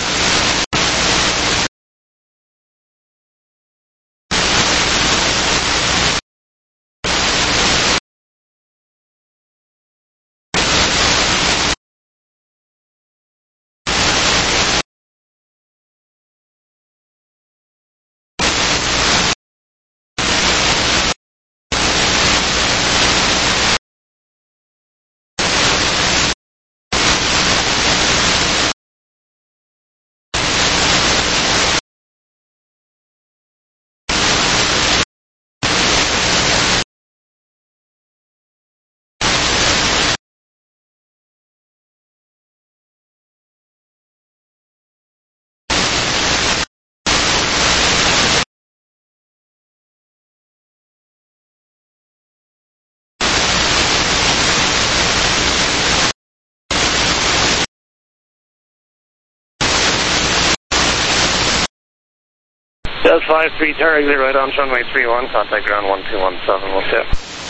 Jazz five three, tower exit right on runway three one, contact ground one two one seven, we'll see.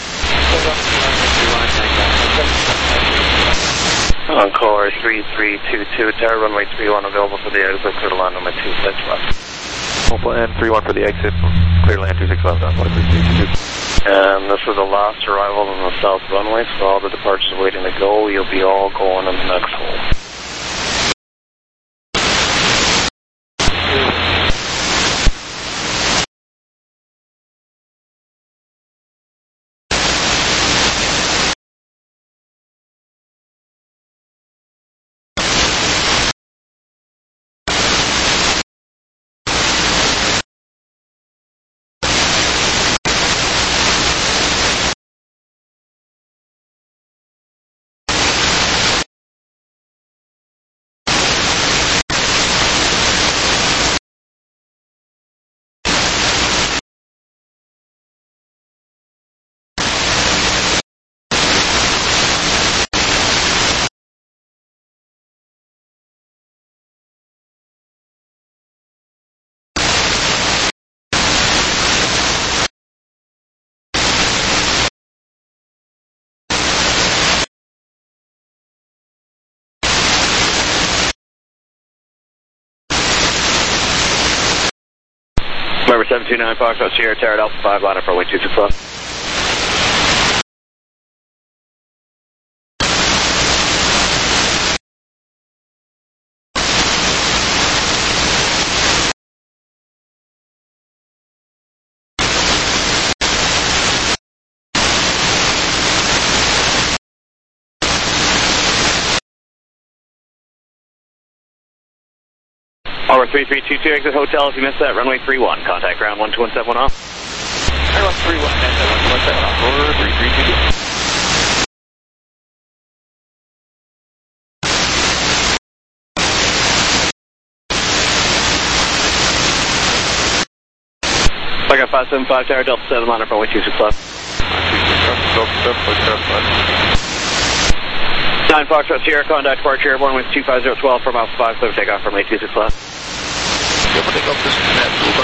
Encore three three two two, tower runway three one available for the exit, clear to land on my two six left. Full plan three one for the exit, clear to land two six left on one three three two two. And this is the last arrival on the south runway, so all the departures waiting to go, you'll be all going in the next hole. Number seven two nine, Foxtrot Sierra Tower, Alpha five, line up runway two six left. Over three three two two, exit hotel. If you missed that, runway three one. Contact ground one two one seven off. Ground three one, exit one two one seven off. Over three three two two. I got five seven five Tower, Delta seven, line up runway two six left. nine Foxtrot Sierra, contact departure airborne with two five zero one two from Alpha five, clear takeoff from runway two six left. Jag får take off this net, two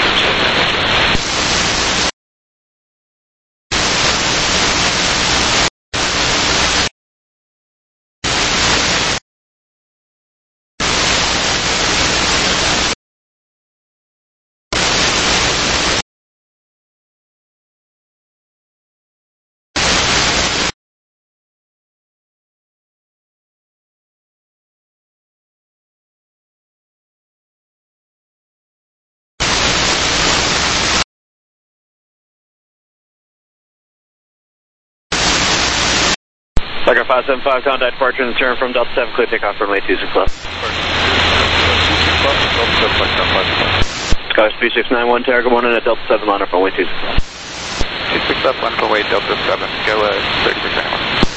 Tiger five seven five, contact departure and return from Delta seven, clear takeoff from runway two six left. Scottish three six nine one, Tower, good morning at Delta seven, line up runway two six left. two six left, line up runway Delta seven, go uh, thirty percent one.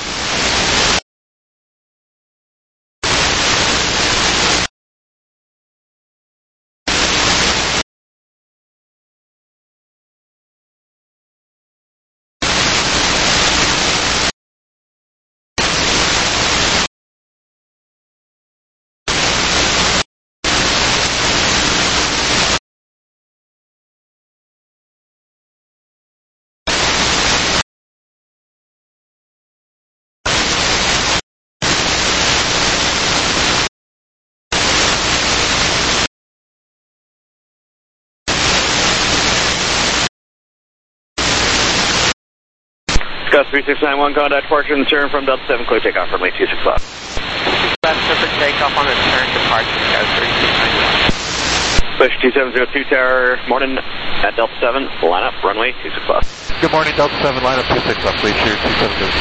Scott three six nine one, contact departure and return from Delta seven, clear takeoff from runway two six left. Left surface takeoff on return departure, Scott three six nine one. Push two seven zero two Tower, morning at Delta seven, line up runway two six left. Good morning, Delta seven, line up two six left, please, cheer two seven zero.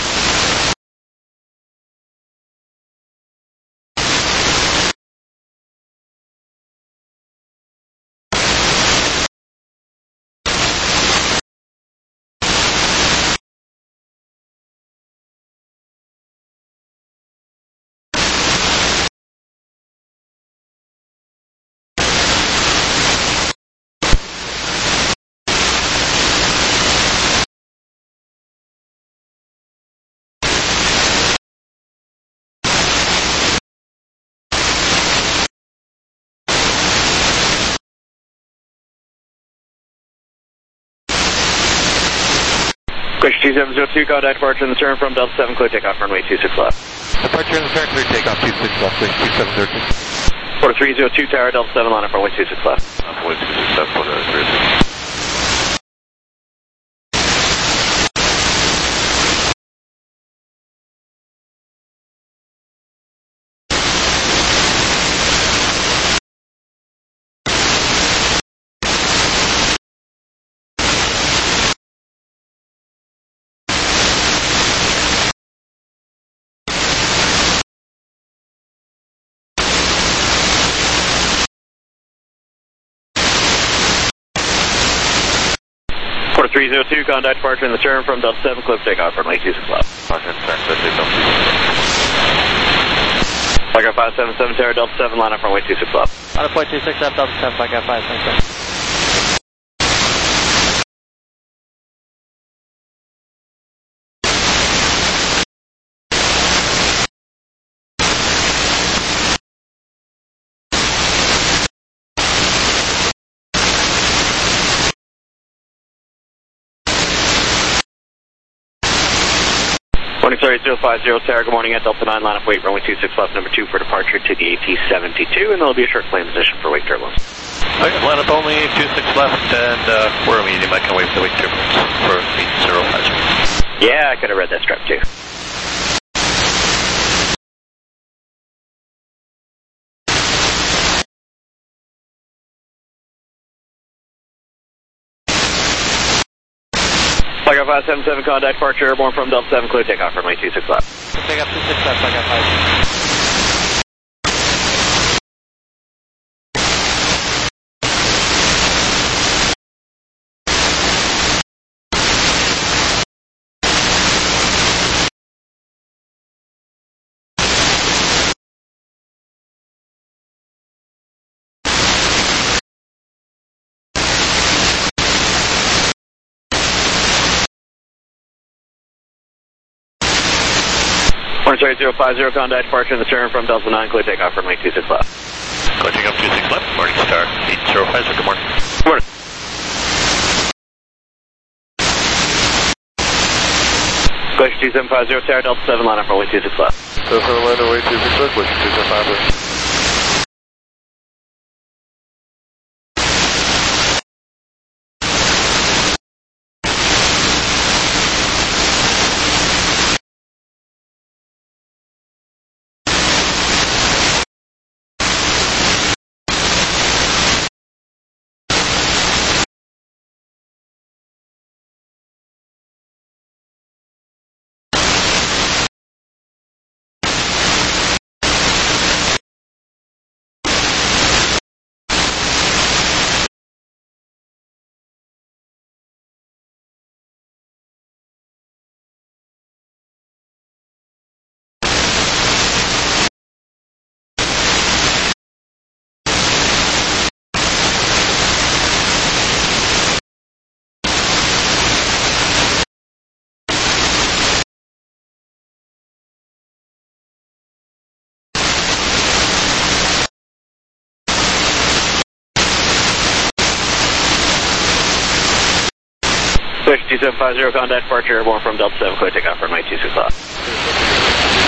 Push two seven zero two, contact departure and return from Delta seven, clear takeoff runway two six left. Departure and return, clear takeoff two six left, please, two seven zero two. Quarter three zero two Tower, Delta seven, line up runway two six left. Runway two six left, quarter three zero. three zero two, contact departure and return from Delta seven, clear takeoff from runway two six left. I got five seven seven Tower, Delta seven, line up runway two six left. On a point two six left, Delta seven, I got five seven seven. Morning, sorry, zero five zero Tower, good morning at Delta nine, line up weight, runway two six left, number two for departure to the A T seventy-two, and there'll be a short plane position for wake turbulence. Okay, line up only, two six left, and uh, we're a medium, I can wait for the wake turbulence for meet zero five zero. Yeah, I could have read that strap too. I got five seven seven, contact departure airborne from Delta seven, clear takeoff from runway two six left. Take up two six left, I got five. sorry, zero five zero, contact departure in the turn from Delta nine, clear takeoff, runway two six left. Clear takeoff two six left, Morning Star eight zero five zero, good morning. Good morning. Glacier two seven five zero, Tower Delta seven, line up runway two six left. Delta seven, line up runway two six left, Glacier two seven five zero. Glacier two seven five zero, contact departure airborne from Delta seven, clear takeoff, runway two six left.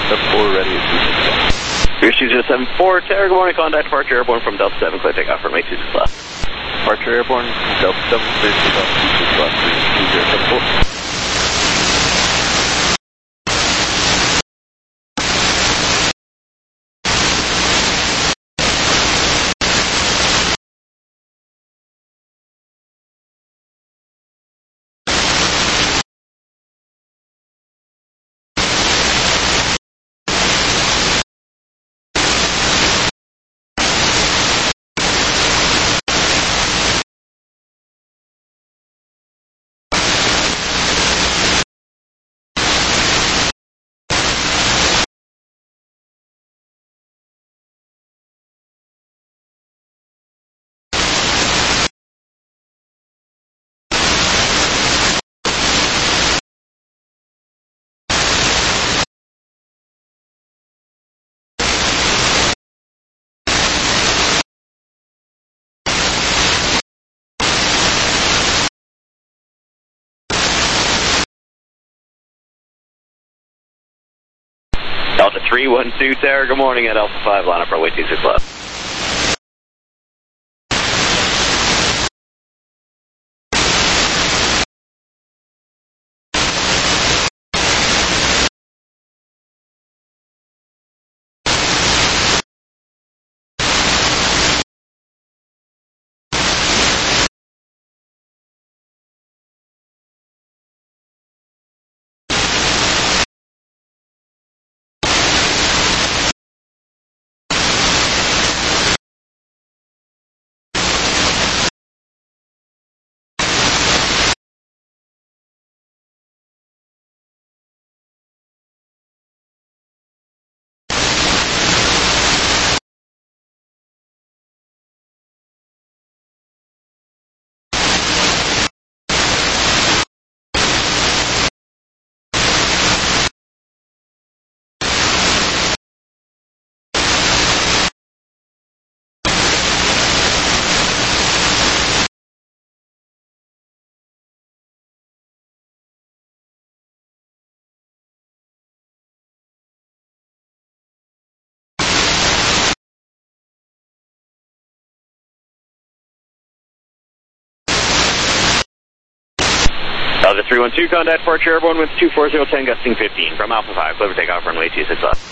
seven four, ready at two six left. Rear two zero seven four, Tower, good morning, contact departure airborne from Delta seven, clear takeoff runway two six left. Departure airborne, Delta seven, clear takeoff two six left, two zero seven four. Delta three one two, Tower, good morning at Alpha five, line up runway two six left. Delta three one two, contact departure airborne with two four zero ten, gusting fifteen from Alpha five, clear for takeoff runway two six left.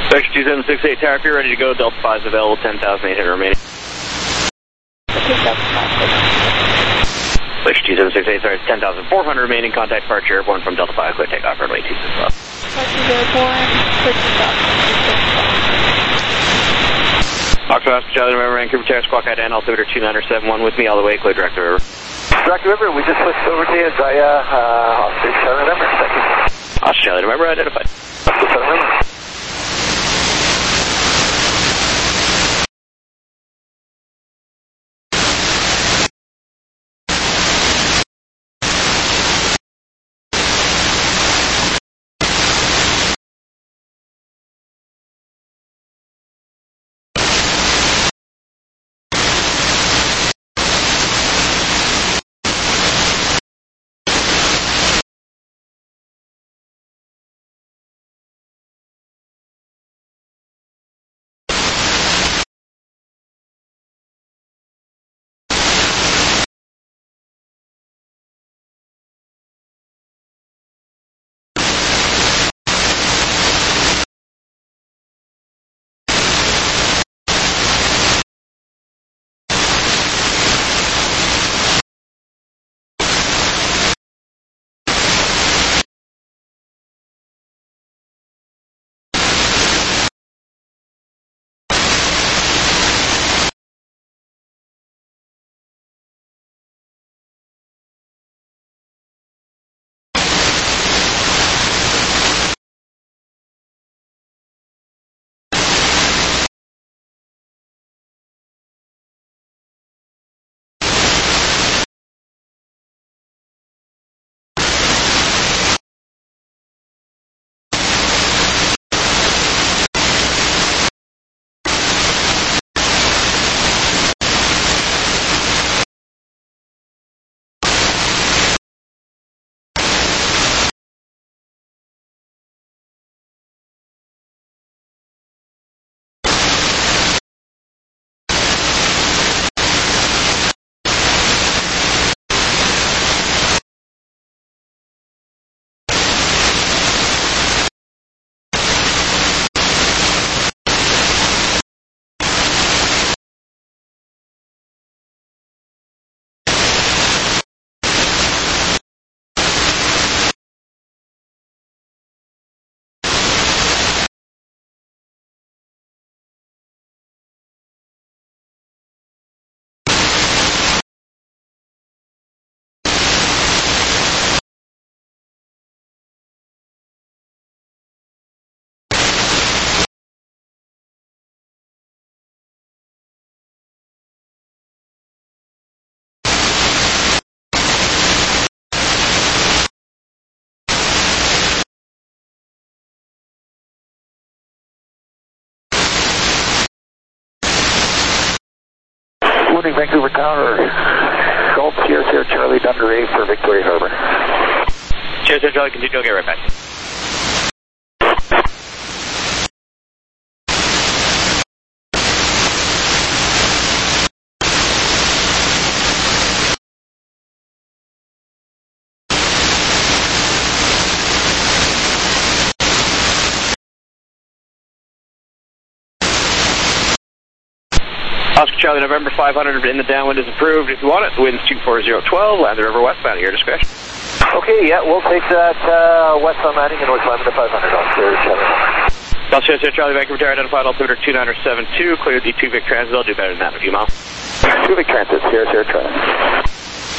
Vector two seven six eight, tower, if you're ready to go, Delta five is available, ten thousand eight hundred remaining. Vector two seven six eight, sorry, it's ten thousand four hundred remaining, contact departure, airborne from Delta five, clear takeoff, runway two six left. Oxford Oscar Charlie, November, Vancouver, Terrace, Squawk Height, and altimeter two nine seven one with me, all the way, clear direct river. Direct river, we just switched over to you via uh, Oscar Charlie, November, thank you. Oscar Charlie, November, identified. Oscar Charlie, November. Morning, Vancouver Tower. Gulf, Sierra Sierra Charlie, Thunder eight for Victoria Harbor. Sierra Sierra Charlie, continue, get right back. Oscar Charlie, November five hundred in the downwind is approved. If you want it, the wind's two four zero twelve, land the river westbound at your discretion. Okay, yeah, we'll take that uh, westbound landing and north landing to five hundred on Sierra Charlie. Oscar Charlie, Charlie, Vancouver Tower, identified altimeter two nine seven two, cleared the two Vic Transit. I'll do better than that in a few miles. two Vic Transit, Sierra Sierra Charlie.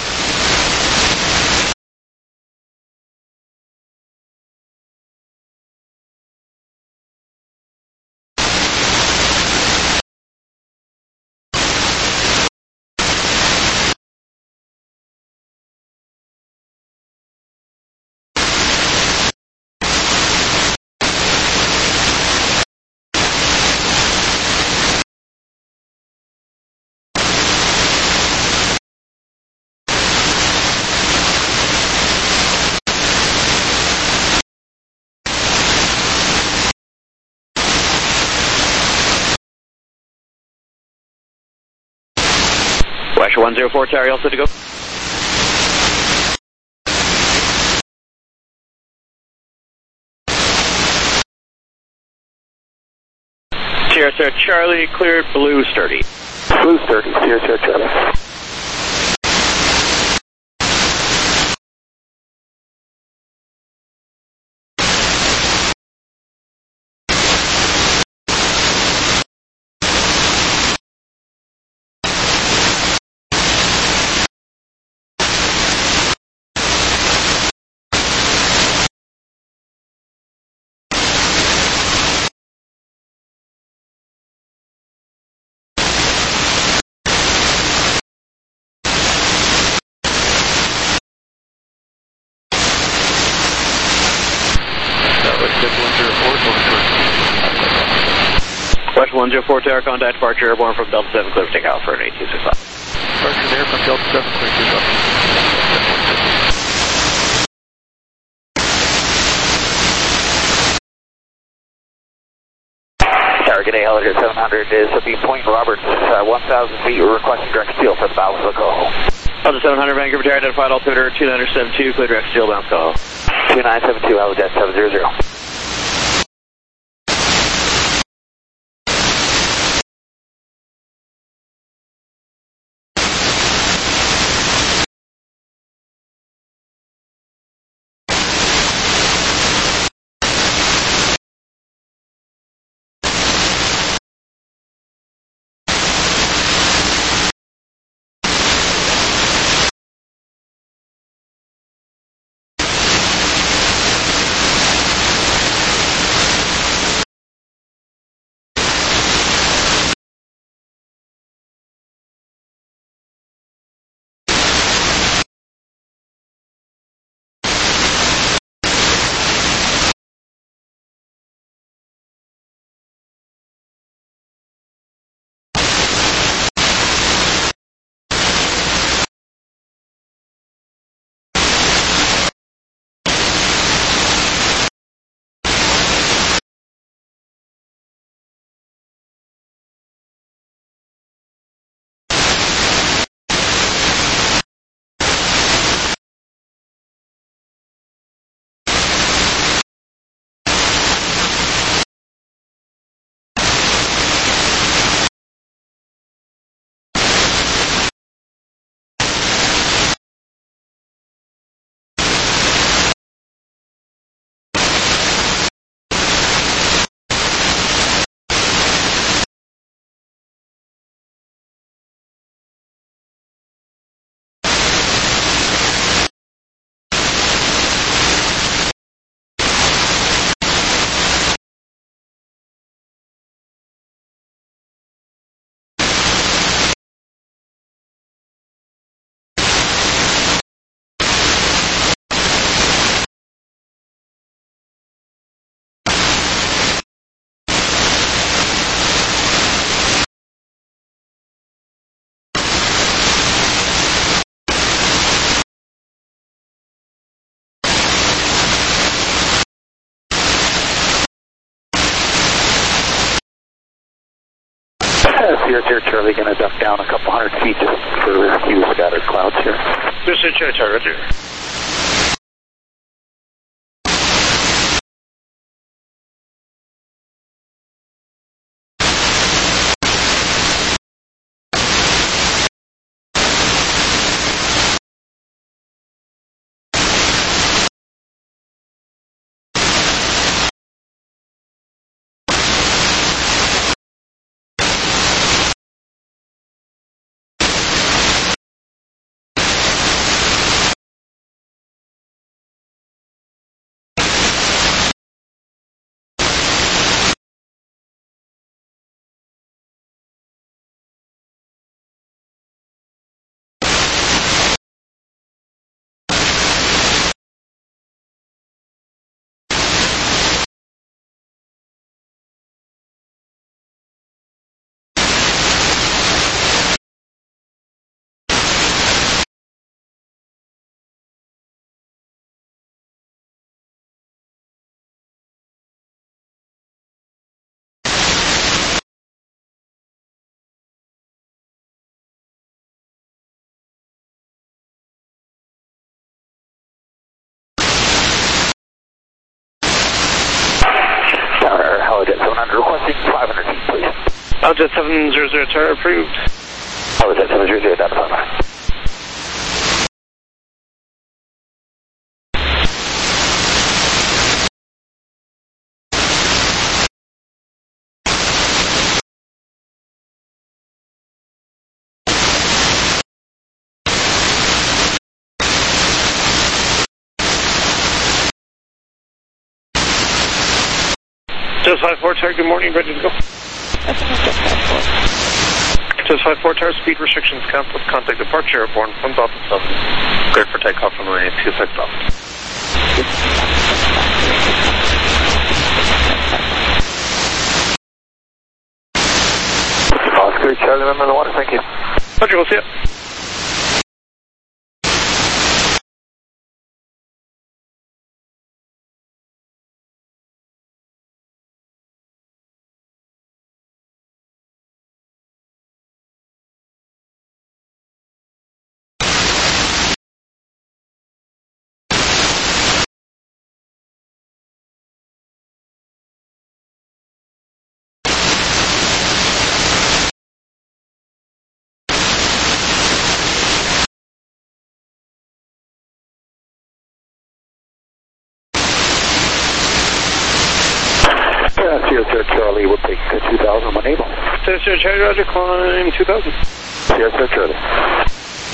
West one zero four, Tower, all set to go. Sierra Sierra Charlie, cleared blue sturdy. Blue sturdy, Sierra Sierra Charlie. West one zero four tower, contact departure airborne from Delta seven, clear for takeoff for an eight two six five. Departure there from Delta seven, clear to takeoff. Target A, Helijet seven hundred is being Point Roberts, uh, one thousand feet, requesting direct steel for the bounce of Coho. Delta seven hundred, Vancouver Tower, identified altimeter two nine seven two, clear direct steel bounce Coho. two nine seven two, Helijet seven zero zero. Sierra Sierra Charlie, going to duck down a couple hundred feet just for a few scattered clouds here. Sierra Sierra Charlie, roger. Helijet seven hundred, requesting five hundred feet, please. Aljet seven zero zero Tower approved. Aljet seven zero zero, down to five nine. Just five four Tower, good morning, ready to go. Just five four Tower, speed restrictions cancelled, contact departure airborne from Delta seven. Cleared for takeoff on runway two six left. Oscar, Charlie, I'm in the water, thank you. Roger, we'll see you. Sierra Sierra Charlie will take uh, two thousand when able. Sierra Sierra Charlie, Roger, climb two thousand. Sierra Sierra Charlie.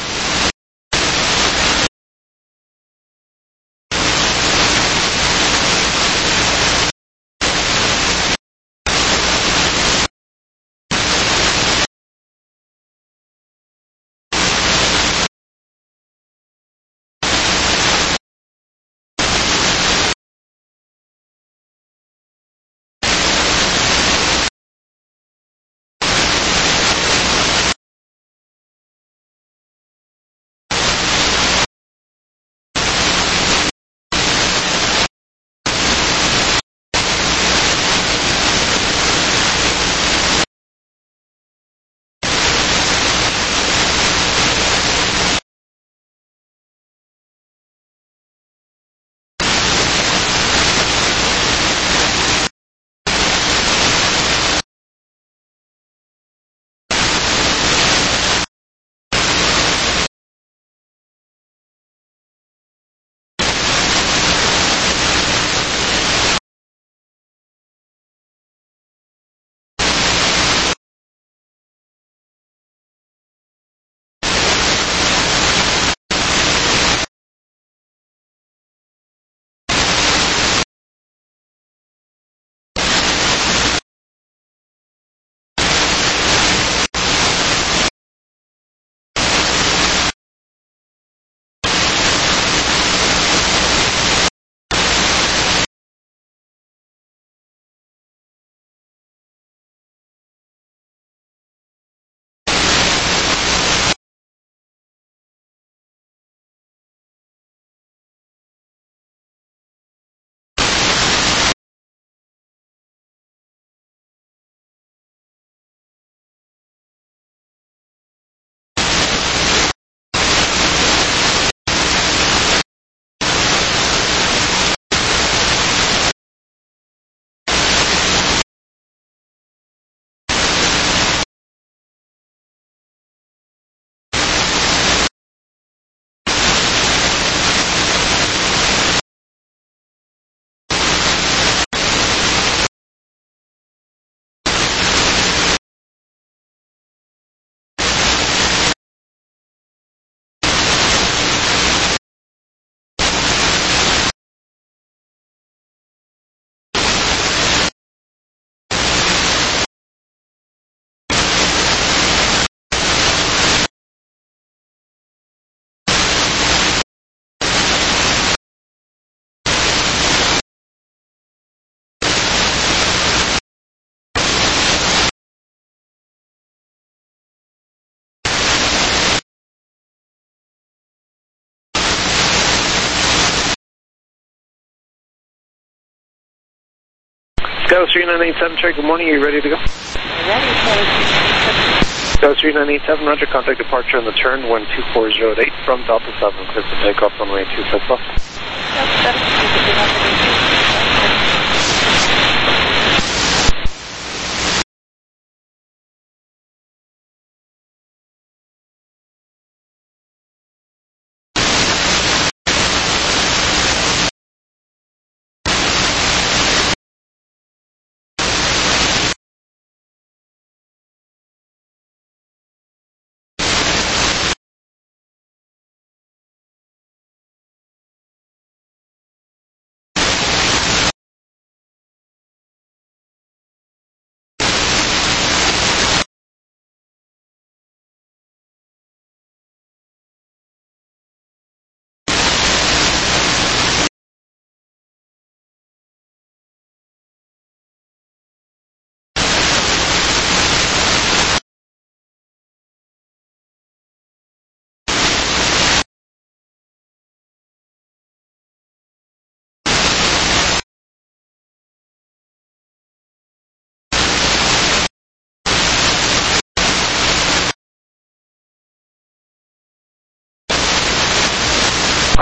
Dallas three nine eight seven, Trey, good morning. Are you ready to go? Ready, Dallas three nine eight seven, Roger. Contact departure on the turn one two four zero eight from Delta seven. Clear for takeoff runway two six left. Delta seven,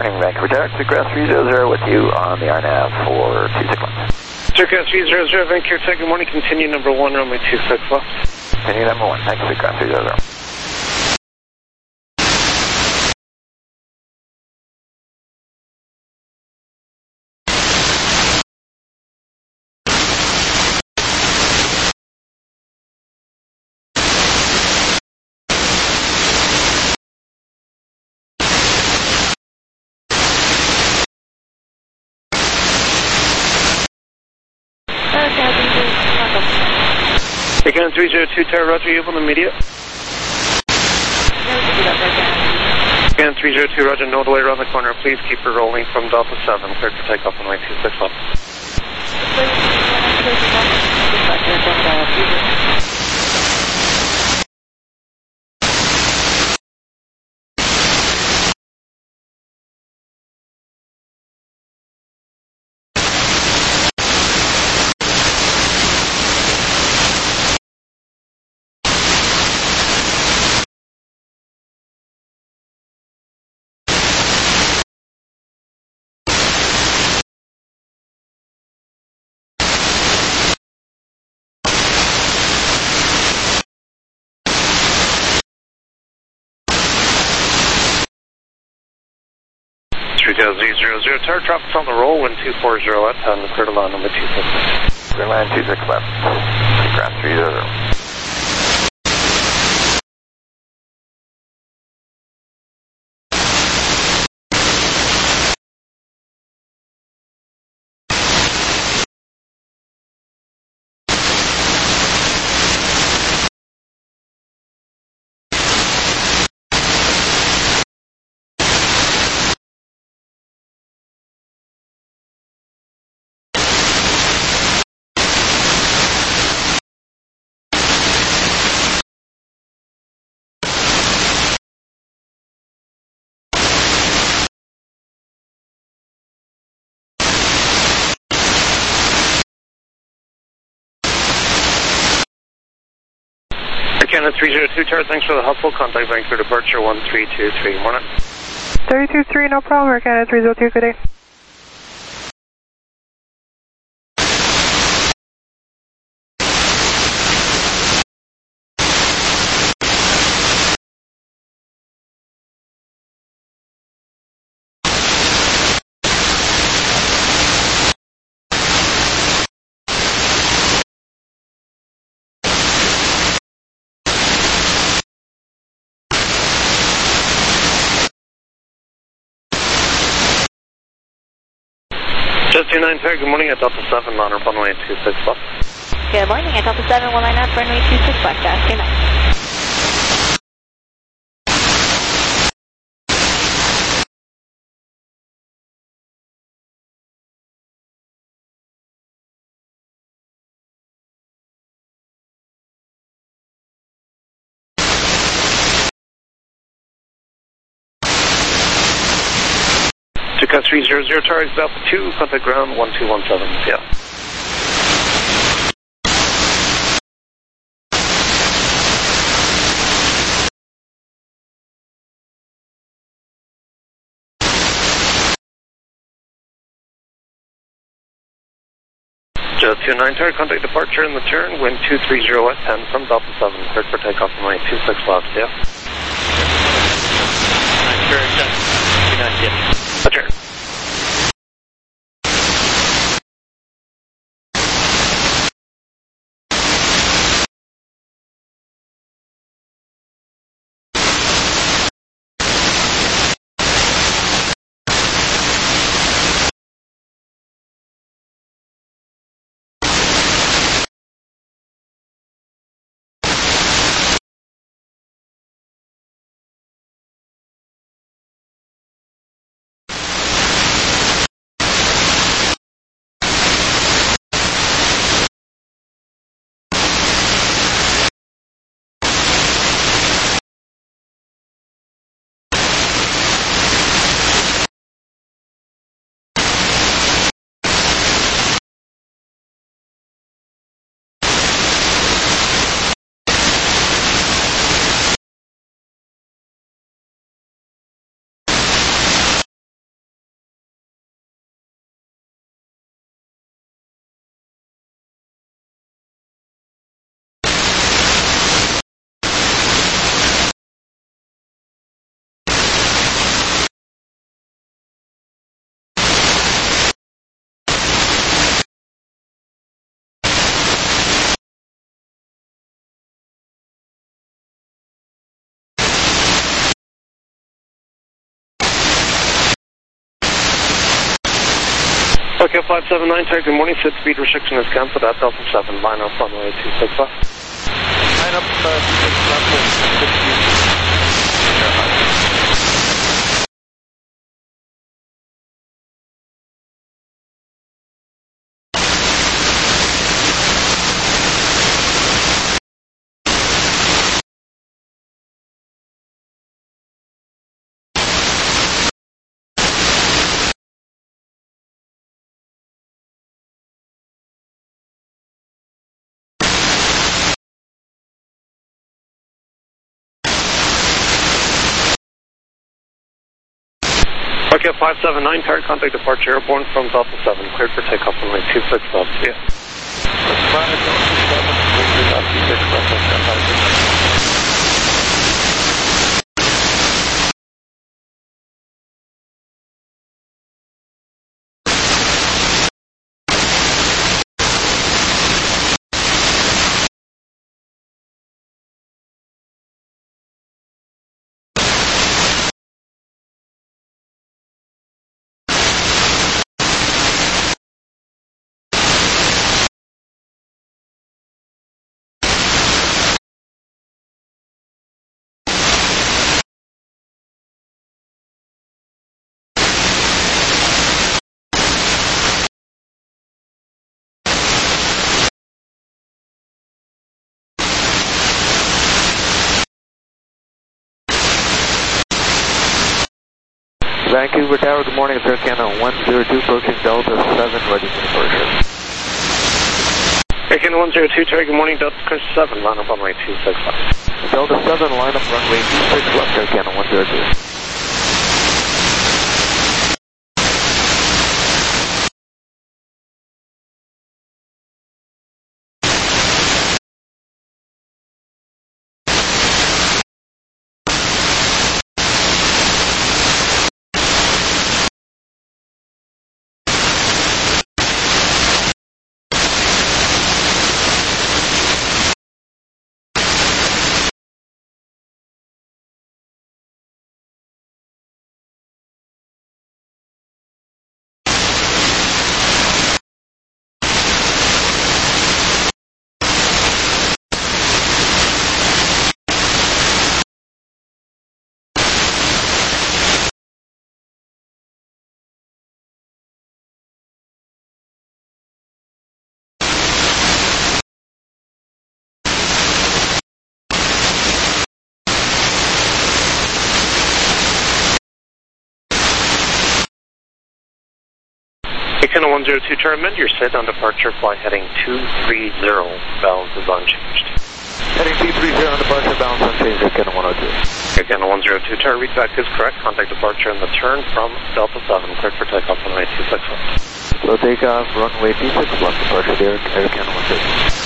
Morning, Vancouver Tower, Circus three zero zero with you on the R NAV for two six left. Circus three zero zero, Vancouver Tower, good morning, continue number one, runway two six left. Continue number one, thanks, Circus three zero zero. Again, three zero two, Tower, roger, you on the media. Again, three zero two, roger, no delay around the corner. Please keep her rolling from Delta seven, clear for takeoff on way two six left. three zero zero, Tower, traffic's on the roll, wind two four zero left, and clear to line number two six. Clear line two six left, Circus three zero zero. Canada three zero two, Tower, thanks for the hustle. Contact Vancouver departure one three two three. Morning. three two three, no problem. Air Canada three zero two, good day. Just two nine, Tower, good morning at Delta seven, on our runway two six left. Good morning at Delta seven, one line up, runway two six left, ask good night. Circus three zero zero, Tower, Delta two, contact ground one two one seven, yeah. Just two nine, Tower, contact departure in the turn, wind two three zero west ten from Delta seven, cleared for takeoff on way two six left, yeah. Sure, two nine, yeah. Roger. Okay, five seven nine, Terry, good morning. Set speed restriction is canceled at Delta seven. Line up runway two six left. Line up uh, two six left with good speed. Okay, five seven nine, Terry, contact departure airborne from Delta seven. Cleared for takeoff runway two six left. See ya. Delta seven, cleared for two six left. Vancouver Tower, good morning. It's Air Canada one zero two approaching Delta seven, ready for departure. Air Canada one zero two, Terry, good morning. Delta seven, line up runway two six left. Delta seven, line up runway two six left, Air Canada one zero two. Air Canada one zero two, Terry, amend your set on departure, fly heading two three zero, balance is unchanged. Heading two three zero on departure, balance unchanged, Air Canada one oh two. Air Canada one zero two, Terry, readback is correct. Contact departure and the turn from Delta seven. Cleared for takeoff runway two six left. So takeoff runway two six left, departure there, Air Canada one zero two.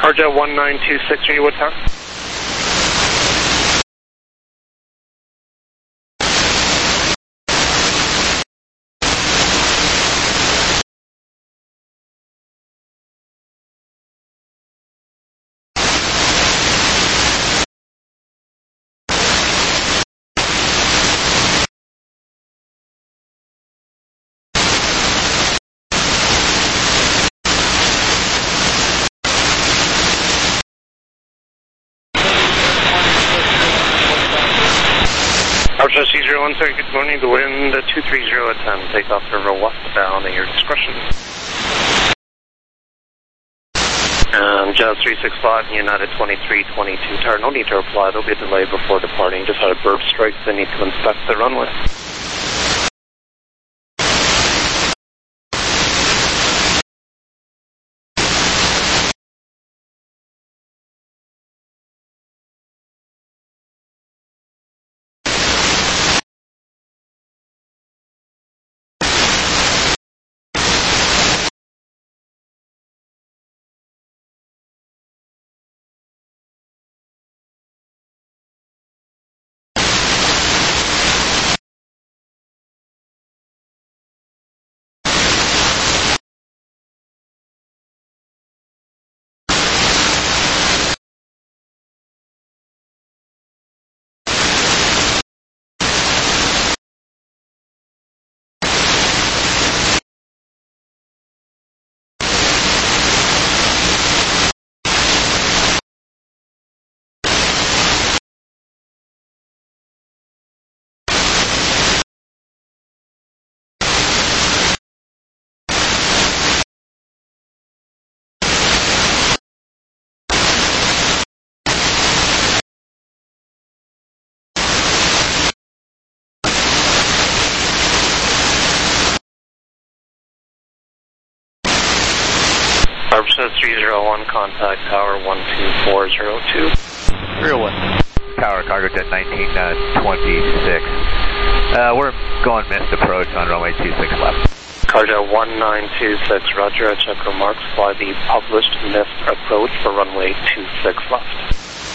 Cartel one nine two six, are you Wood Tower? Archer C zero one, sir, good morning. The wind uh, two three zero at ten. Take off river westbound at your discretion. Um, Jazz three six five, United twenty-three twenty-two. Tower, no need to reply. There'll be a delay before departing. Just had a burp strike. They need to inspect the runway. Arbor three zero one, contact tower one two four zero two. three oh one. Tower, cargo jet nineteen twenty-six. Uh, we're going missed approach on runway two six left. Cargo one nine two six, roger, check remarks, fly the published missed approach for runway two six left.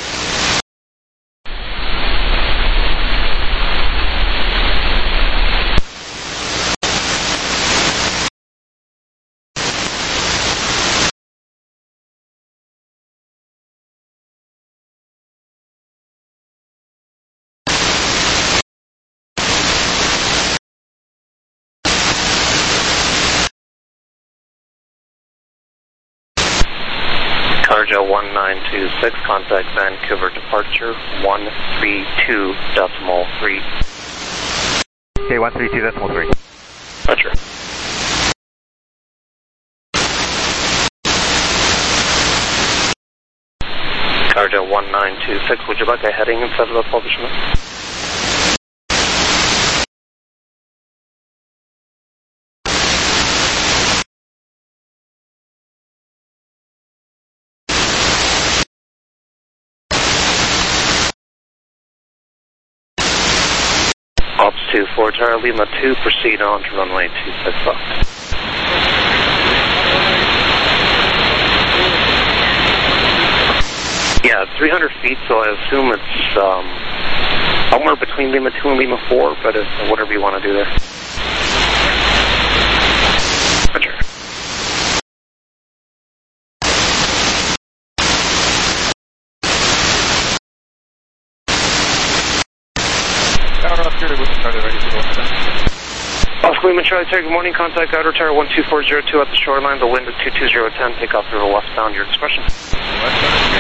Cargo one nine two six, contact Vancouver departure one three two decimal three. Okay, one three two decimal three. Roger. Cargo one nine two six, would you like a heading instead of a publishment? Ops two four, Tower Lima two, proceed on to runway two six left. Yeah, three hundred feet, so I assume it's um, somewhere between Lima two and Lima four, but it's whatever you want to do there. Roger. Off Lima Charlie, good morning, contact Outer Tower one two four zero two at the shoreline, the wind is two two zero ten, take off river westbound, your discretion.